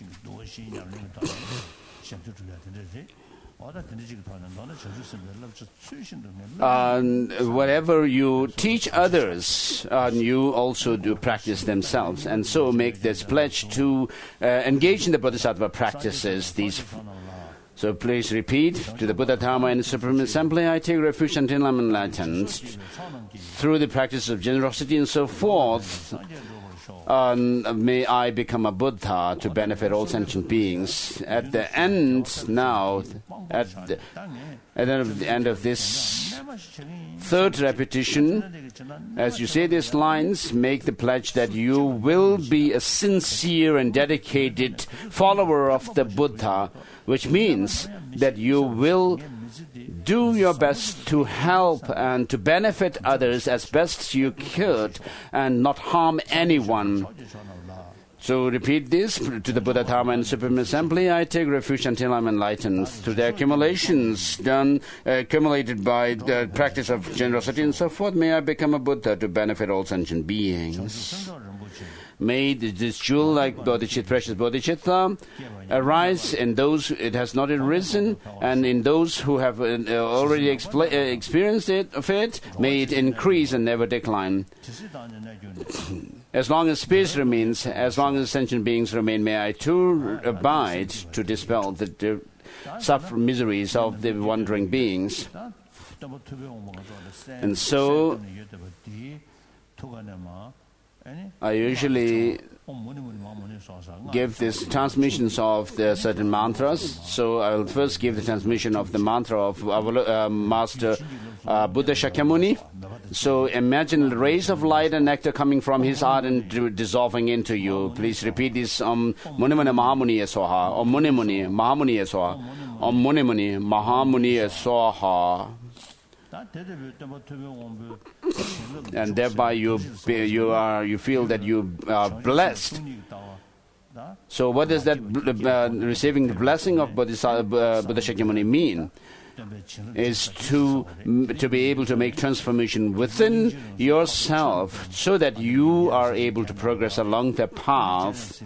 Uh, whatever you teach others, uh, you also do practice themselves, and so make this pledge to uh, engage in the bodhisattva practices. These, so please repeat to the Buddha, Dharma, and the Supreme Assembly. I take refuge until I'm enlightened through the practice of generosity and so forth. Uh, may I become a Buddha to benefit all sentient beings. At the end now, at the, at the end of this third repetition, as you say these lines, make the pledge that you will be a sincere and dedicated follower of the Buddha, which means that you will do your best to help and to benefit others as best you could and not harm anyone. So repeat this to the Buddha, Dharma, and Supreme Assembly. I take refuge until I'm enlightened. Through the accumulations done, uh, accumulated by the practice of generosity and so forth, may I become a Buddha to benefit all sentient beings. May this jewel like bodhicitta, precious bodhicitta, arise in those it has not arisen, and in those who have uh, already expl- uh, experienced it of it, may it increase and never decline. As long as space remains, as long as sentient beings remain, may I too abide to dispel the, the suffer miseries of the wandering beings. And so, I usually give these transmissions of the certain mantras. So I will first give the transmission of the mantra of our uh, Master uh, Buddha Shakyamuni. So imagine the rays of light and nectar coming from his heart and d- dissolving into you. Please repeat this: Om Muni Muni Mahamuni Swaha. Om Muni Muni Mahamuni Swaha. Om Muni Muni Mahamuni Swaha. And thereby you you are you feel that you are blessed. So what does that uh, receiving the blessing of Bodhisattva, uh, Buddha Shakyamuni mean? Is to to be able to make transformation within yourself, so that you are able to progress along the path.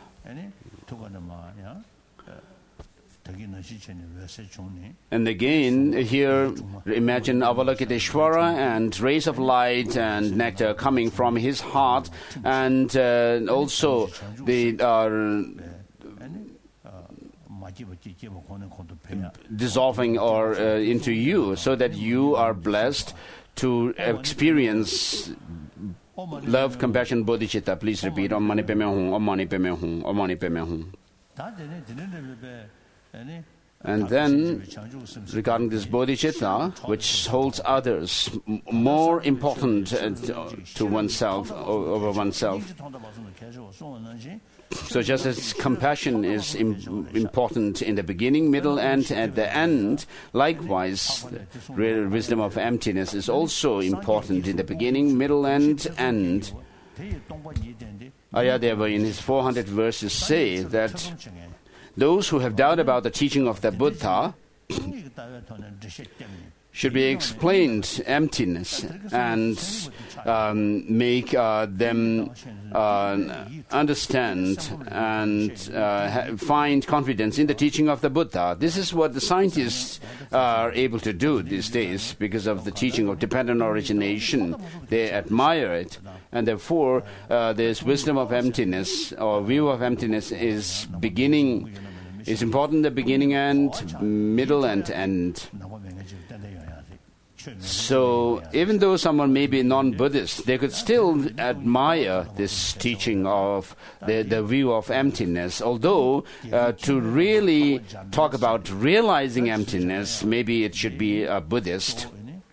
And again, here, imagine Avalokiteshvara and rays of light and nectar coming from his heart, and uh, also the uh, dissolving or uh, into you, so that you are blessed to experience love, compassion, bodhicitta. Please repeat: Om Mani Padme Hum, Om Mani Padme Hum, Om Mani Padme Hum. And then, regarding this bodhicitta, which holds others m- more important uh, to oneself, over oneself. So just as compassion is im- important in the beginning, middle, and at the end, likewise, the wisdom of emptiness is also important in the beginning, middle, and end. Ayadeva in his four hundred verses say that those who have doubt about the teaching of the Buddha should be explained emptiness and um, make uh, them uh, understand and uh, ha- find confidence in the teaching of the Buddha. This is what the scientists are able to do these days because of the teaching of dependent origination. They admire it, and therefore uh, this wisdom of emptiness or view of emptiness is beginning, is important in the beginning and middle and end. So even though someone may be non-Buddhist, they could still admire this teaching of the, the view of emptiness. Although uh, to really talk about realizing emptiness, maybe it should be a Buddhist.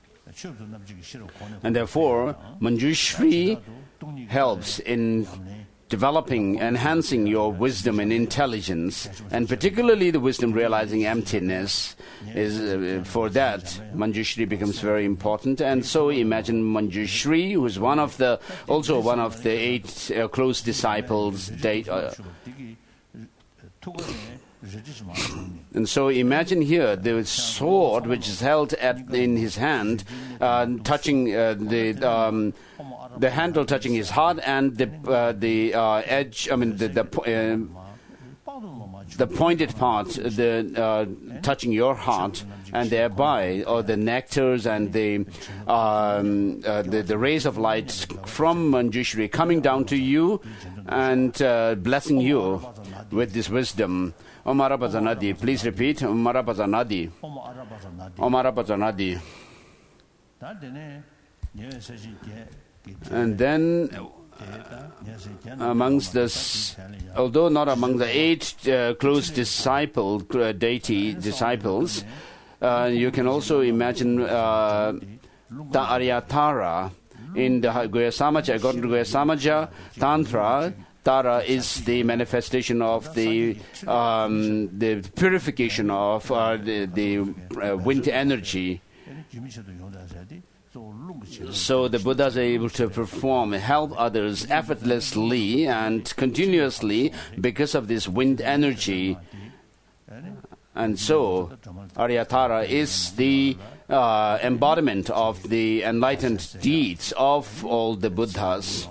And therefore, Manjushri helps in developing, enhancing your wisdom and intelligence, and particularly the wisdom realizing emptiness. Is uh, for that, Manjushri becomes very important. And so imagine Manjushri, who is one of the, also one of the eight uh, close disciples. They, uh, and so imagine here the sword which is held at, in his hand, uh, touching uh, the um, the handle touching his heart, and the uh, the uh, edge. I mean the the, uh, the pointed part, the uh, touching your heart, and thereby, or the nectars and the um, uh, the, the rays of light from Manjushri coming down to you and uh, blessing you with this wisdom. Om Arabazanadi. Please repeat. Om Arabazanadi. Om Arabazanadi. And then, amongst this, although not among the eight uh, close disciple uh, deity disciples, uh, you can also imagine uh, the Aryatara in the Guhyasamaja. According to Guhyasamaja Tantra, Tara is the manifestation of the um, the purification of uh, the, the uh, wind energy. So the Buddhas are able to perform, help others effortlessly and continuously because of this wind energy. And so Aryatara is the uh, embodiment of the enlightened deeds of all the Buddhas.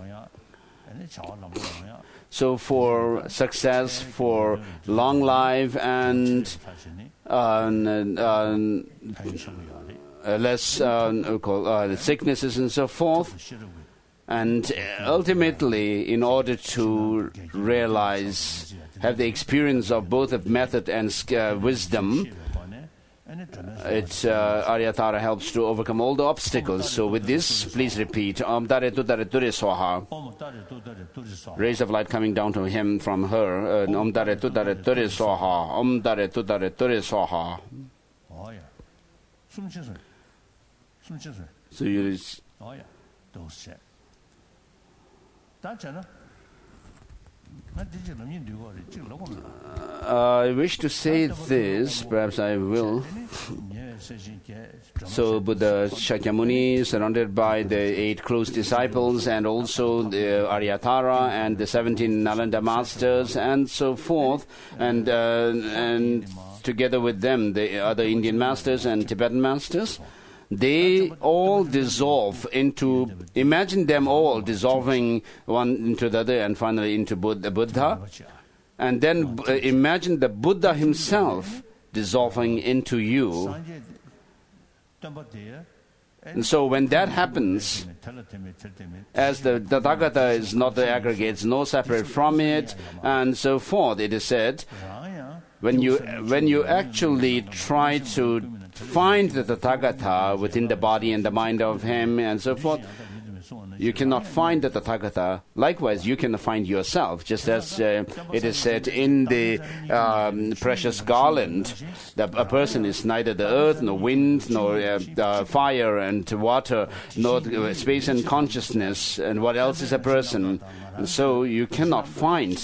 So for success, for long life and uh, uh, uh, less uh, uh, sicknesses and so forth, and ultimately, in order to realize, have the experience of both of method and uh, wisdom, It uh, Aryatara helps to overcome all the obstacles. So with this, please repeat Om Tare Tu Tare Ture Swaha. Rays of light coming down to him from her. Uh, Om Tare Tu Tare Ture Swaha. Om Tare Tu Tare Ture Swaha. So you. Uh, I wish to say this, perhaps I will. So Buddha Shakyamuni, surrounded by the eight close disciples and also the Aryatara and the seventeen Nalanda masters and so forth, and uh, and together with them the other Indian masters and Tibetan masters, they all dissolve into, imagine them all dissolving one into the other and finally into Buddha, Buddha. And then uh, imagine the Buddha himself dissolving into you. And so when that happens, as the Tathagata is not the aggregates, no separate from it, and so forth, it is said, when you, when you actually try to find the Tathagata within the body and the mind of him and so forth, you cannot find the Tathagata. Likewise, you can find yourself, just as uh, it is said in the um, precious garland, that a person is neither the earth, nor wind, nor uh, uh, fire and water, nor uh, space and consciousness, and what else is a person. And so you cannot find.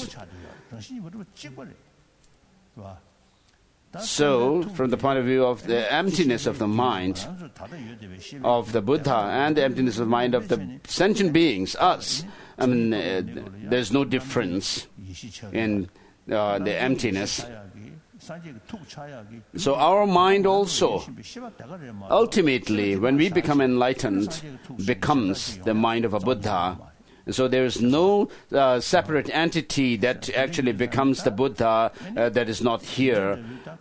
So, from the point of view of the emptiness of the mind of the Buddha and the emptiness of the mind of the sentient beings, us, I mean, uh, there's no difference in uh, the emptiness. So our mind also, ultimately, when we become enlightened, becomes the mind of a Buddha. So there is no uh, separate entity that actually becomes the Buddha uh, that is not here.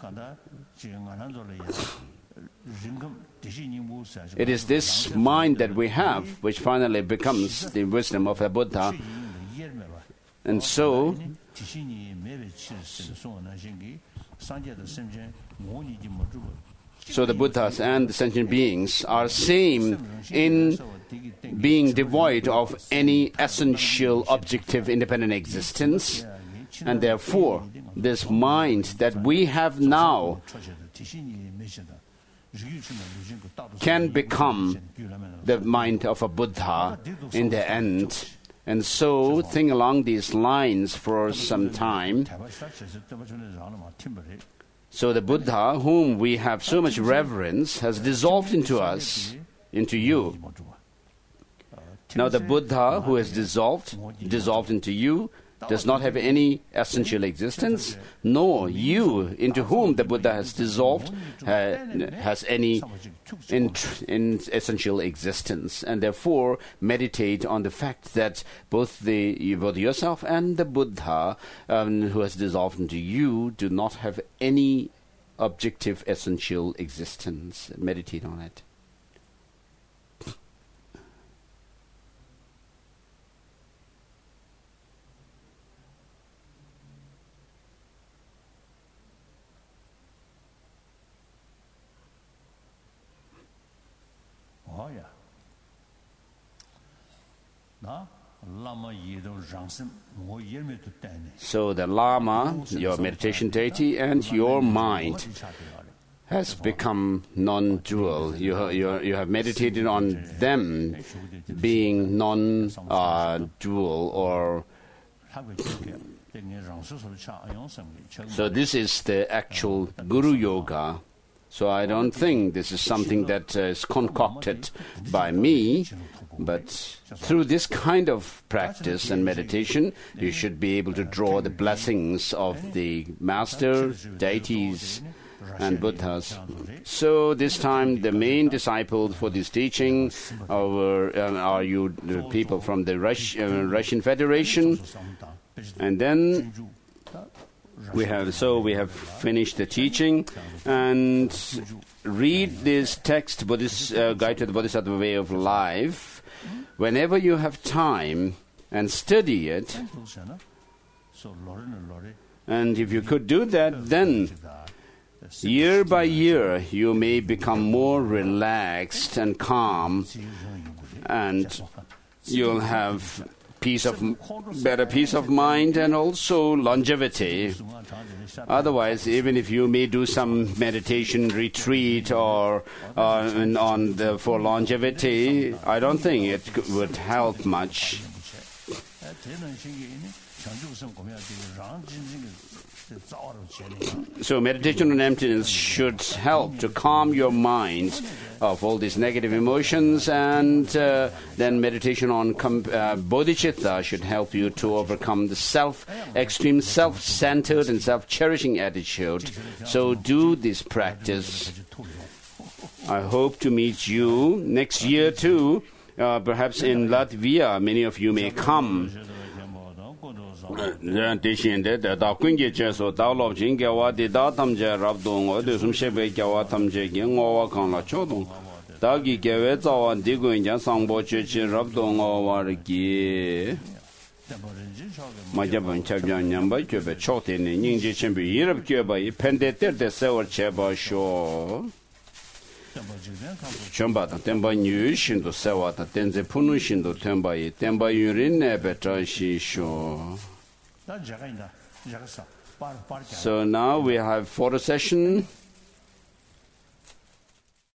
It is this mind that we have which finally becomes the wisdom of a Buddha. And so, So the Buddhas and the sentient beings are same in being devoid of any essential, objective, independent existence, and therefore this mind that we have now can become the mind of a Buddha in the end. And so think along these lines for some time. So the Buddha, whom we have so much reverence, has dissolved into us, into you. Now the Buddha who has dissolved, dissolved into you, does not have any essential existence, nor you, into whom the Buddha has dissolved, uh, has any in, in essential existence. And therefore, meditate on the fact that both the both yourself and the Buddha, um, who has dissolved into you, do not have any objective essential existence. Meditate on it. So the Lama, your meditation deity, and your mind has become non-dual. You, you, you have meditated on them being non-dual, uh, or so this is the actual Guru Yoga. So I don't think this is something that uh, is concocted by me, but through this kind of practice and meditation, you should be able to draw the blessings of the master, deities, and Buddhas. So this time the main disciples for this teaching are, uh, are you the people from the Rus- uh, Russian Federation, and then we have so we have finished the teaching, and read this text, Buddhist uh, Guide to the Bodhisattva Way of Life, whenever you have time, and study it. And if you could do that, then year by year you may become more relaxed and calm, and you'll have peace of better peace of mind and also longevity. Otherwise, even if you may do some meditation retreat or uh, on the for longevity, I don't think it c- would help much. So meditation on emptiness should help to calm your mind of all these negative emotions, and uh, then meditation on com- uh, bodhicitta should help you to overcome the self, extreme self-centered and self-cherishing attitude. So do this practice. I hope to meet you next year too, uh, perhaps in Latvia. Many of you may come. Then teaching that the Kungi Cheso, Dalo Jingawa, the Datamja Rabdong, or the Sumshebe Gawa Tamje, Gengowa Kanla Chodong, Dagi Gavetza and Digo in Jasangbo Church, Rabdong or Gi Majaban Chabian Yamba, Kube Chotin, Ninji Chamber, Europe Cuba, Pendeter, the Sewer Cheba Show. Chambata Temba New Shindo Sawata, Tenze Punu Shindo Temba, Temba Urin, Betra Shisho. So now we have photo session.